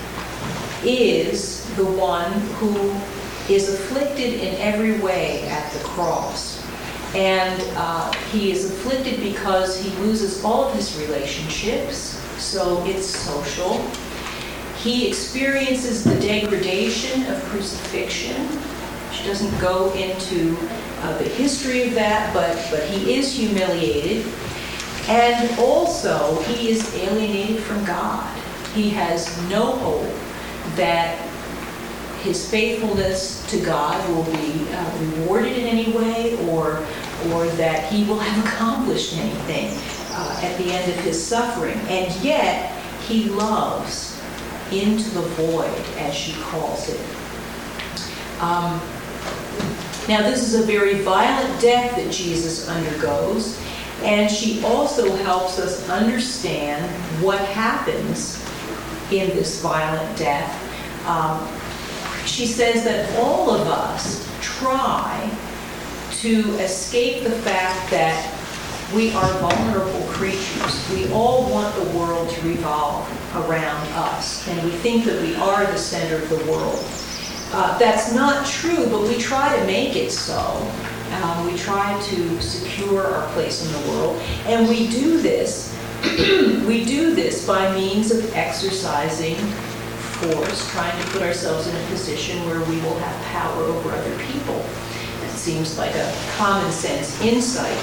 is the one who is afflicted in every way at the cross. And uh, he is afflicted because he loses all of his relationships, so it's social. He experiences the degradation of crucifixion. She doesn't go into uh, the history of that, but, but he is humiliated. And also, he is alienated from God. He has no hope that his faithfulness to God will be uh, rewarded in any way, or, or that he will have accomplished anything uh, at the end of his suffering. And yet, he loves into the void, as she calls it. Um, now, this is a very violent death that Jesus undergoes, and she also helps us understand what happens in this violent death. Um, she says that all of us try to escape the fact that we are vulnerable creatures. We all want the world to revolve around us, and we think that we are the center of the world. Uh, that's not true, but we try to make it so. Um, we try to secure our place in the world, and we do this. we do this by means of exercising force, trying to put ourselves in a position where we will have power over other people. That seems like a common sense insight.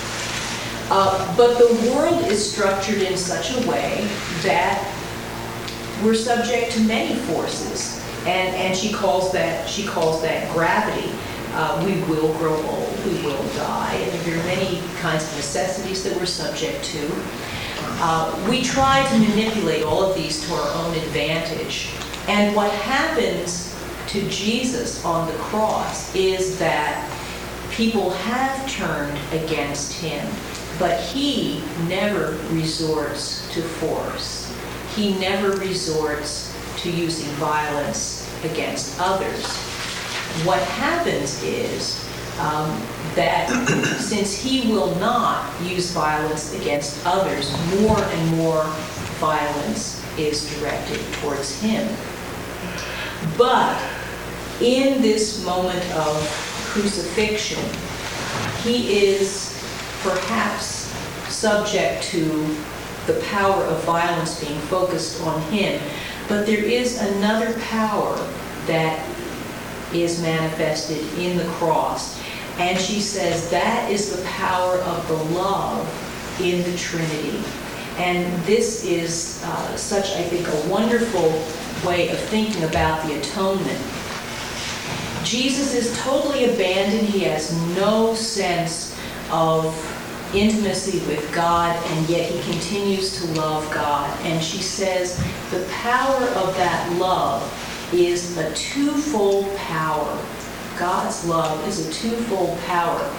Uh, but the world is structured in such a way that we're subject to many forces. And, and she calls that she calls that gravity. Uh, we will grow old, we will die, and there are many kinds of necessities that we're subject to. Uh, we try to manipulate all of these to our own advantage. And what happens to Jesus on the cross is that people have turned against him, but he never resorts to force. He never resorts to using violence against others. What happens is um, that since he will not use violence against others, more and more violence is directed towards him. But in this moment of crucifixion, he is perhaps subject to the power of violence being focused on him. But there is another power that is manifested in the cross. And she says that is the power of the love in the Trinity. And this is uh, such, I think, a wonderful way of thinking about the atonement. Jesus is totally abandoned. He has no sense of intimacy with God, and yet he continues to love God. And she says the power of that love is a twofold power. God's love is a twofold power.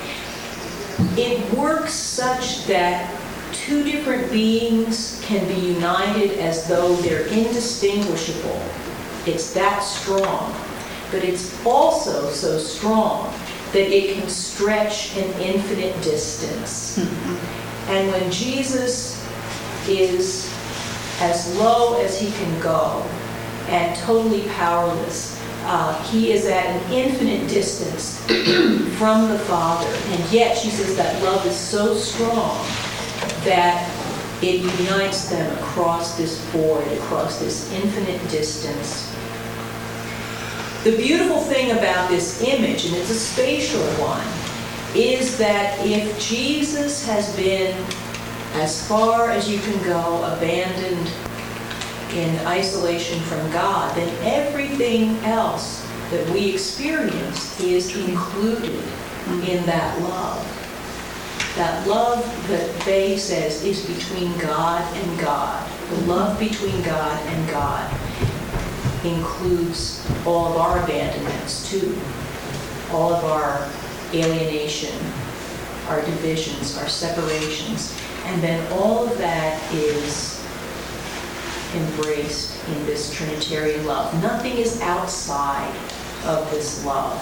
It works such that two different beings can be united as though they're indistinguishable. It's that strong. But it's also so strong that it can stretch an infinite distance. Mm-hmm. And when Jesus is as low as he can go and totally powerless, uh, he is at an infinite distance from the Father. And yet, she says that love is so strong that it unites them across this void, across this infinite distance. The beautiful thing about this image, and it's a spatial one, is that if Jesus has been as far as you can go, abandoned in isolation from God, then everything else that we experience is included in that love. That love that Faye says is between God and God. The love between God and God includes all of our abandonments too, all of our alienation, our divisions, our separations, and then all of that is embraced in this Trinitarian love. Nothing is outside of this love.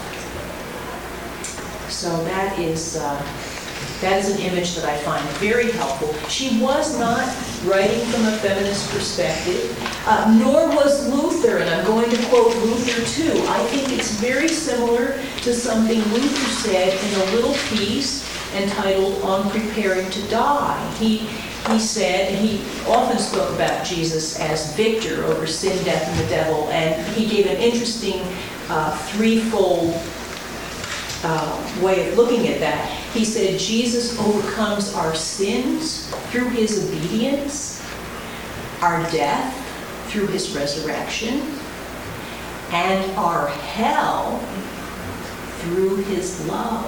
So that is uh, that is an image that I find very helpful. She was not writing from a feminist perspective, uh, nor was Luther, and I'm going to quote Luther too. I think it's very similar to something Luther said in a little piece entitled On Preparing to Die. He He said, and he often spoke about Jesus as victor over sin, death, and the devil, and he gave an interesting uh, threefold uh, way of looking at that. He said Jesus overcomes our sins through his obedience, our death through his resurrection, and our hell through his love.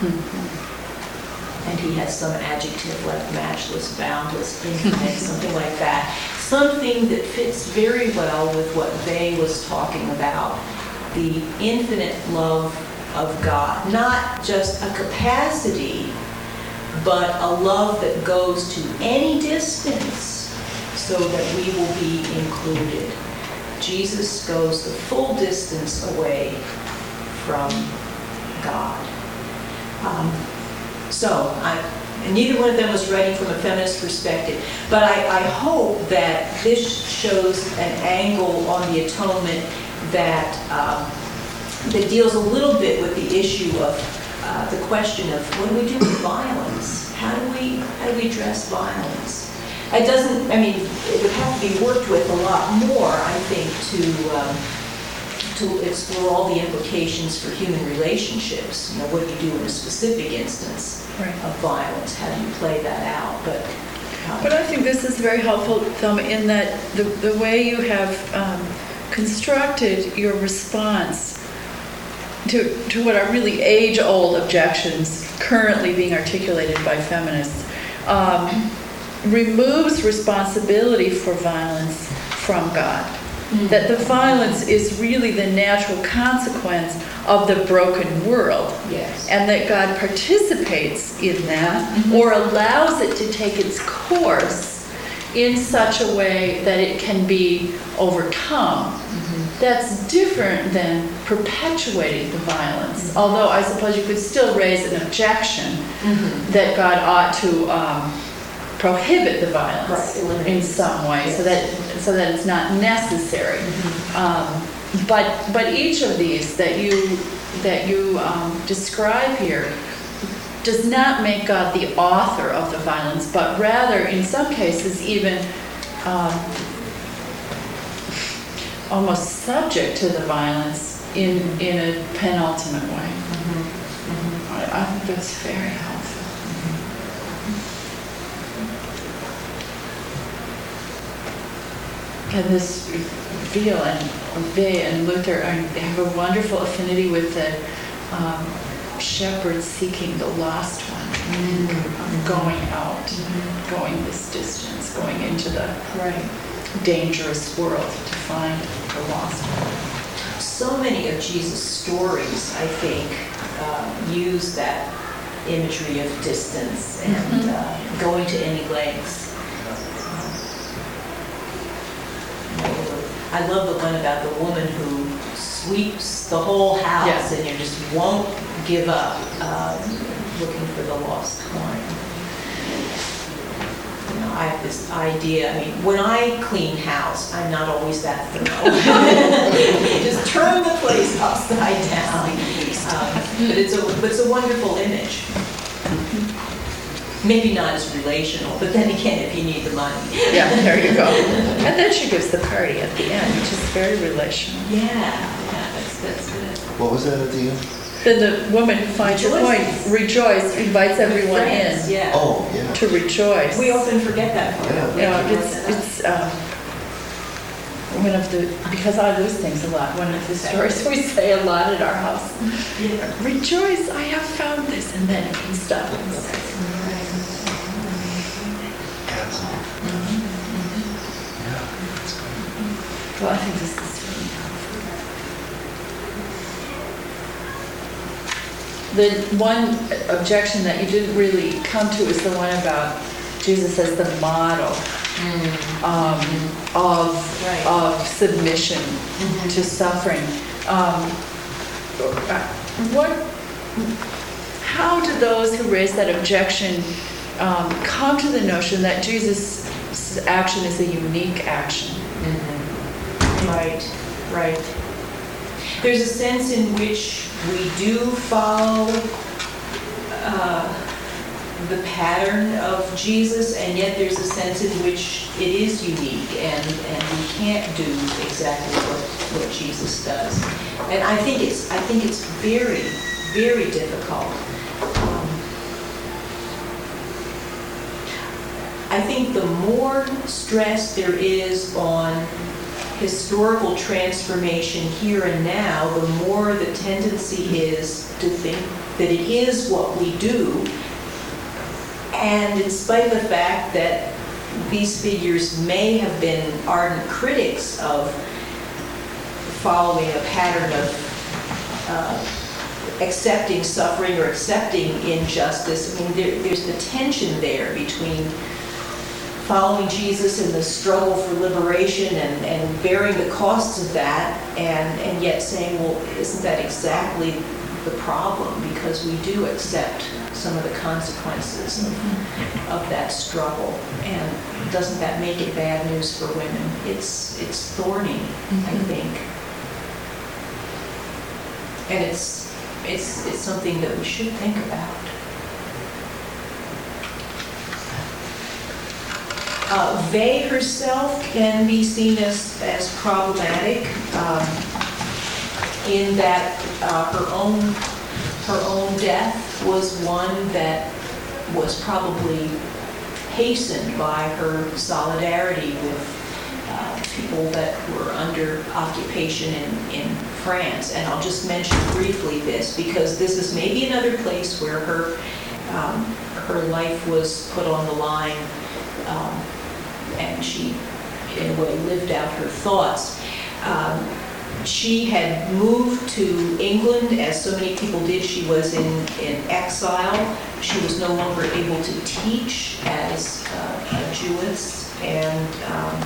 And he has some adjective like matchless, boundless, infinite, something like that. Something that fits very well with what Faye was talking about, the infinite love of God. Not just a capacity, but a love that goes to any distance so that we will be included. Jesus goes the full distance away from God. Um, So, I, and neither one of them was writing from a feminist perspective, but I, I hope that this shows an angle on the atonement that um, that deals a little bit with the issue of uh, the question of what do we do with violence? How do we how do we address violence? It doesn't. I mean, it would have to be worked with a lot more, I think, to. Um, to explore all the implications for human relationships. You know, what do you do in a specific instance Right. of violence? How do you play that out? But, um, But I think this is very helpful, Thelma, in that the, the way you have um, constructed your response to, to what are really age-old objections currently being articulated by feminists um, removes responsibility for violence from God. Mm-hmm. That the violence is really the natural consequence of the broken world. Yes. And that God participates in that, mm-hmm. or allows it to take its course in such a way that it can be overcome. Mm-hmm. That's different than perpetuating the violence. Mm-hmm. Although I suppose you could still raise an objection mm-hmm. that God ought to um, prohibit the violence right. in some way, yes. so that so that it's not necessary. Mm-hmm. um, but but each of these that you that you um, describe here does not make God the author of the violence, but rather, in some cases, even um, almost subject to the violence in in a penultimate way. Mm-hmm. Mm-hmm. I, I think that's very helpful. And this Veal and Faye and Luther are, have a wonderful affinity with the um, shepherd seeking the lost one, mm-hmm. going out, mm-hmm. going this distance, going into the right. dangerous world to find the lost one. So many of Jesus' stories, I think, uh, use that imagery of distance and mm-hmm. uh, going to any lengths. I love the one about the woman who sweeps the whole house yes. and you just won't give up um, looking for the lost coin. You know, I have this idea, I mean, when I clean house, I'm not always that thorough. Just turn the place upside down. Um, but it's a, but it's a wonderful image. Maybe not as relational, but then again, if you need the money. Yeah, there you go. And then she gives the party at the end, which is very relational. Yeah, yeah, that's That's, that's good. What was that at the end? Then the woman who finds your point, rejoice, invites everyone Friends, in yeah. Oh, yeah. to rejoice. We often forget that part. Yeah. We You know, have to it's, write that up. it's, um, one of the, because I lose things a lot, one of the stories we say a lot at our house. Yeah. Rejoice, I have found this, and then it stops. Well, I think this is really helpful. The one objection that you didn't really come to is the one about Jesus as the model um, of, Right. of submission to suffering. Um, what, how do those who raise that objection um, come to the notion that Jesus' action is a unique action? Right, right. There's a sense in which we do follow uh, the pattern of Jesus, and yet there's a sense in which it is unique, and, and we can't do exactly what, what Jesus does. And I think it's, I think it's very, very difficult. Um, I think the more stress there is on historical transformation here and now, the more the tendency is to think that it is what we do. And in spite of the fact that these figures may have been ardent critics of following a pattern of uh, accepting suffering or accepting injustice, I mean, there, there's the tension there between following Jesus in the struggle for liberation and, and bearing the costs of that, and, and yet saying, well, isn't that exactly the problem? Because we do accept some of the consequences of, of that struggle. And doesn't that make it bad news for women? It's, it's thorny, I think. And it's, it's, it's something that we should think about. Uh, Vey herself can be seen as, as problematic um, in that uh, her own her own death was one that was probably hastened by her solidarity with uh, people that were under occupation in, in France. And I'll just mention briefly this, because this is maybe another place where her um, her life was put on the line. Um, and she, in a way, lived out her thoughts. Um, she had moved to England, as so many people did. She was in, in exile. She was no longer able to teach as uh, a Jewess, and um,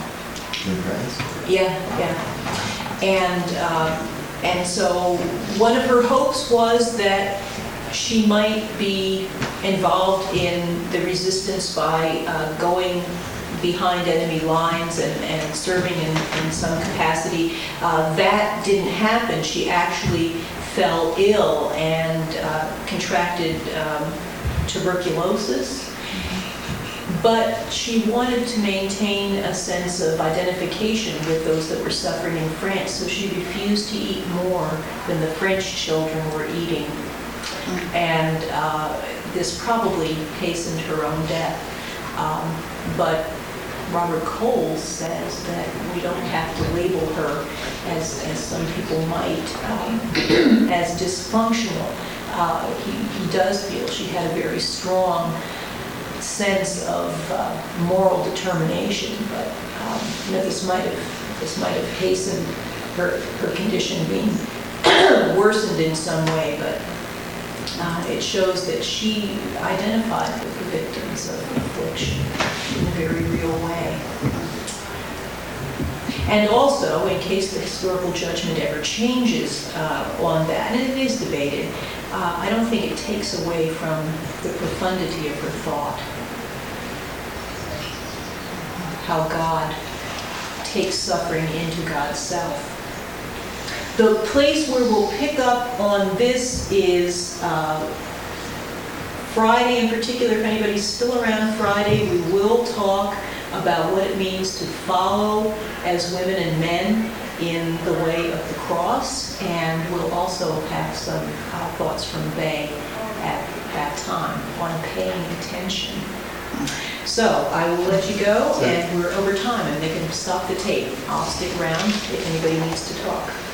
yeah, yeah, and um, and so one of her hopes was that she might be involved in the resistance by uh, going behind enemy lines and, and serving in, in some capacity. Uh, that didn't happen. She actually fell ill and uh, contracted um, tuberculosis. But she wanted to maintain a sense of identification with those that were suffering in France, so she refused to eat more than the French children were eating. And uh, this probably hastened her own death. Um, but Robert Coles says that we don't have to label her, as, as some people might, um, as dysfunctional. Uh, he, he does feel she had a very strong sense of uh, moral determination, but um, you know, this might have this might have hastened her her condition being worsened in some way, but uh, it shows that she identified with the victims of affliction in a very real way. And also, in case the historical judgment ever changes uh, on that, and it is debated, uh, I don't think it takes away from the profundity of her thought. How God takes suffering into God's self. The place where we'll pick up on this is uh, Friday in particular. If anybody's still around Friday, we will talk about what it means to follow as women and men in the way of the cross, and we'll also have some uh, thoughts from Bay at that time on paying attention. So I will let you go, and we're over time, and they can stop the tape. I'll stick around if anybody needs to talk.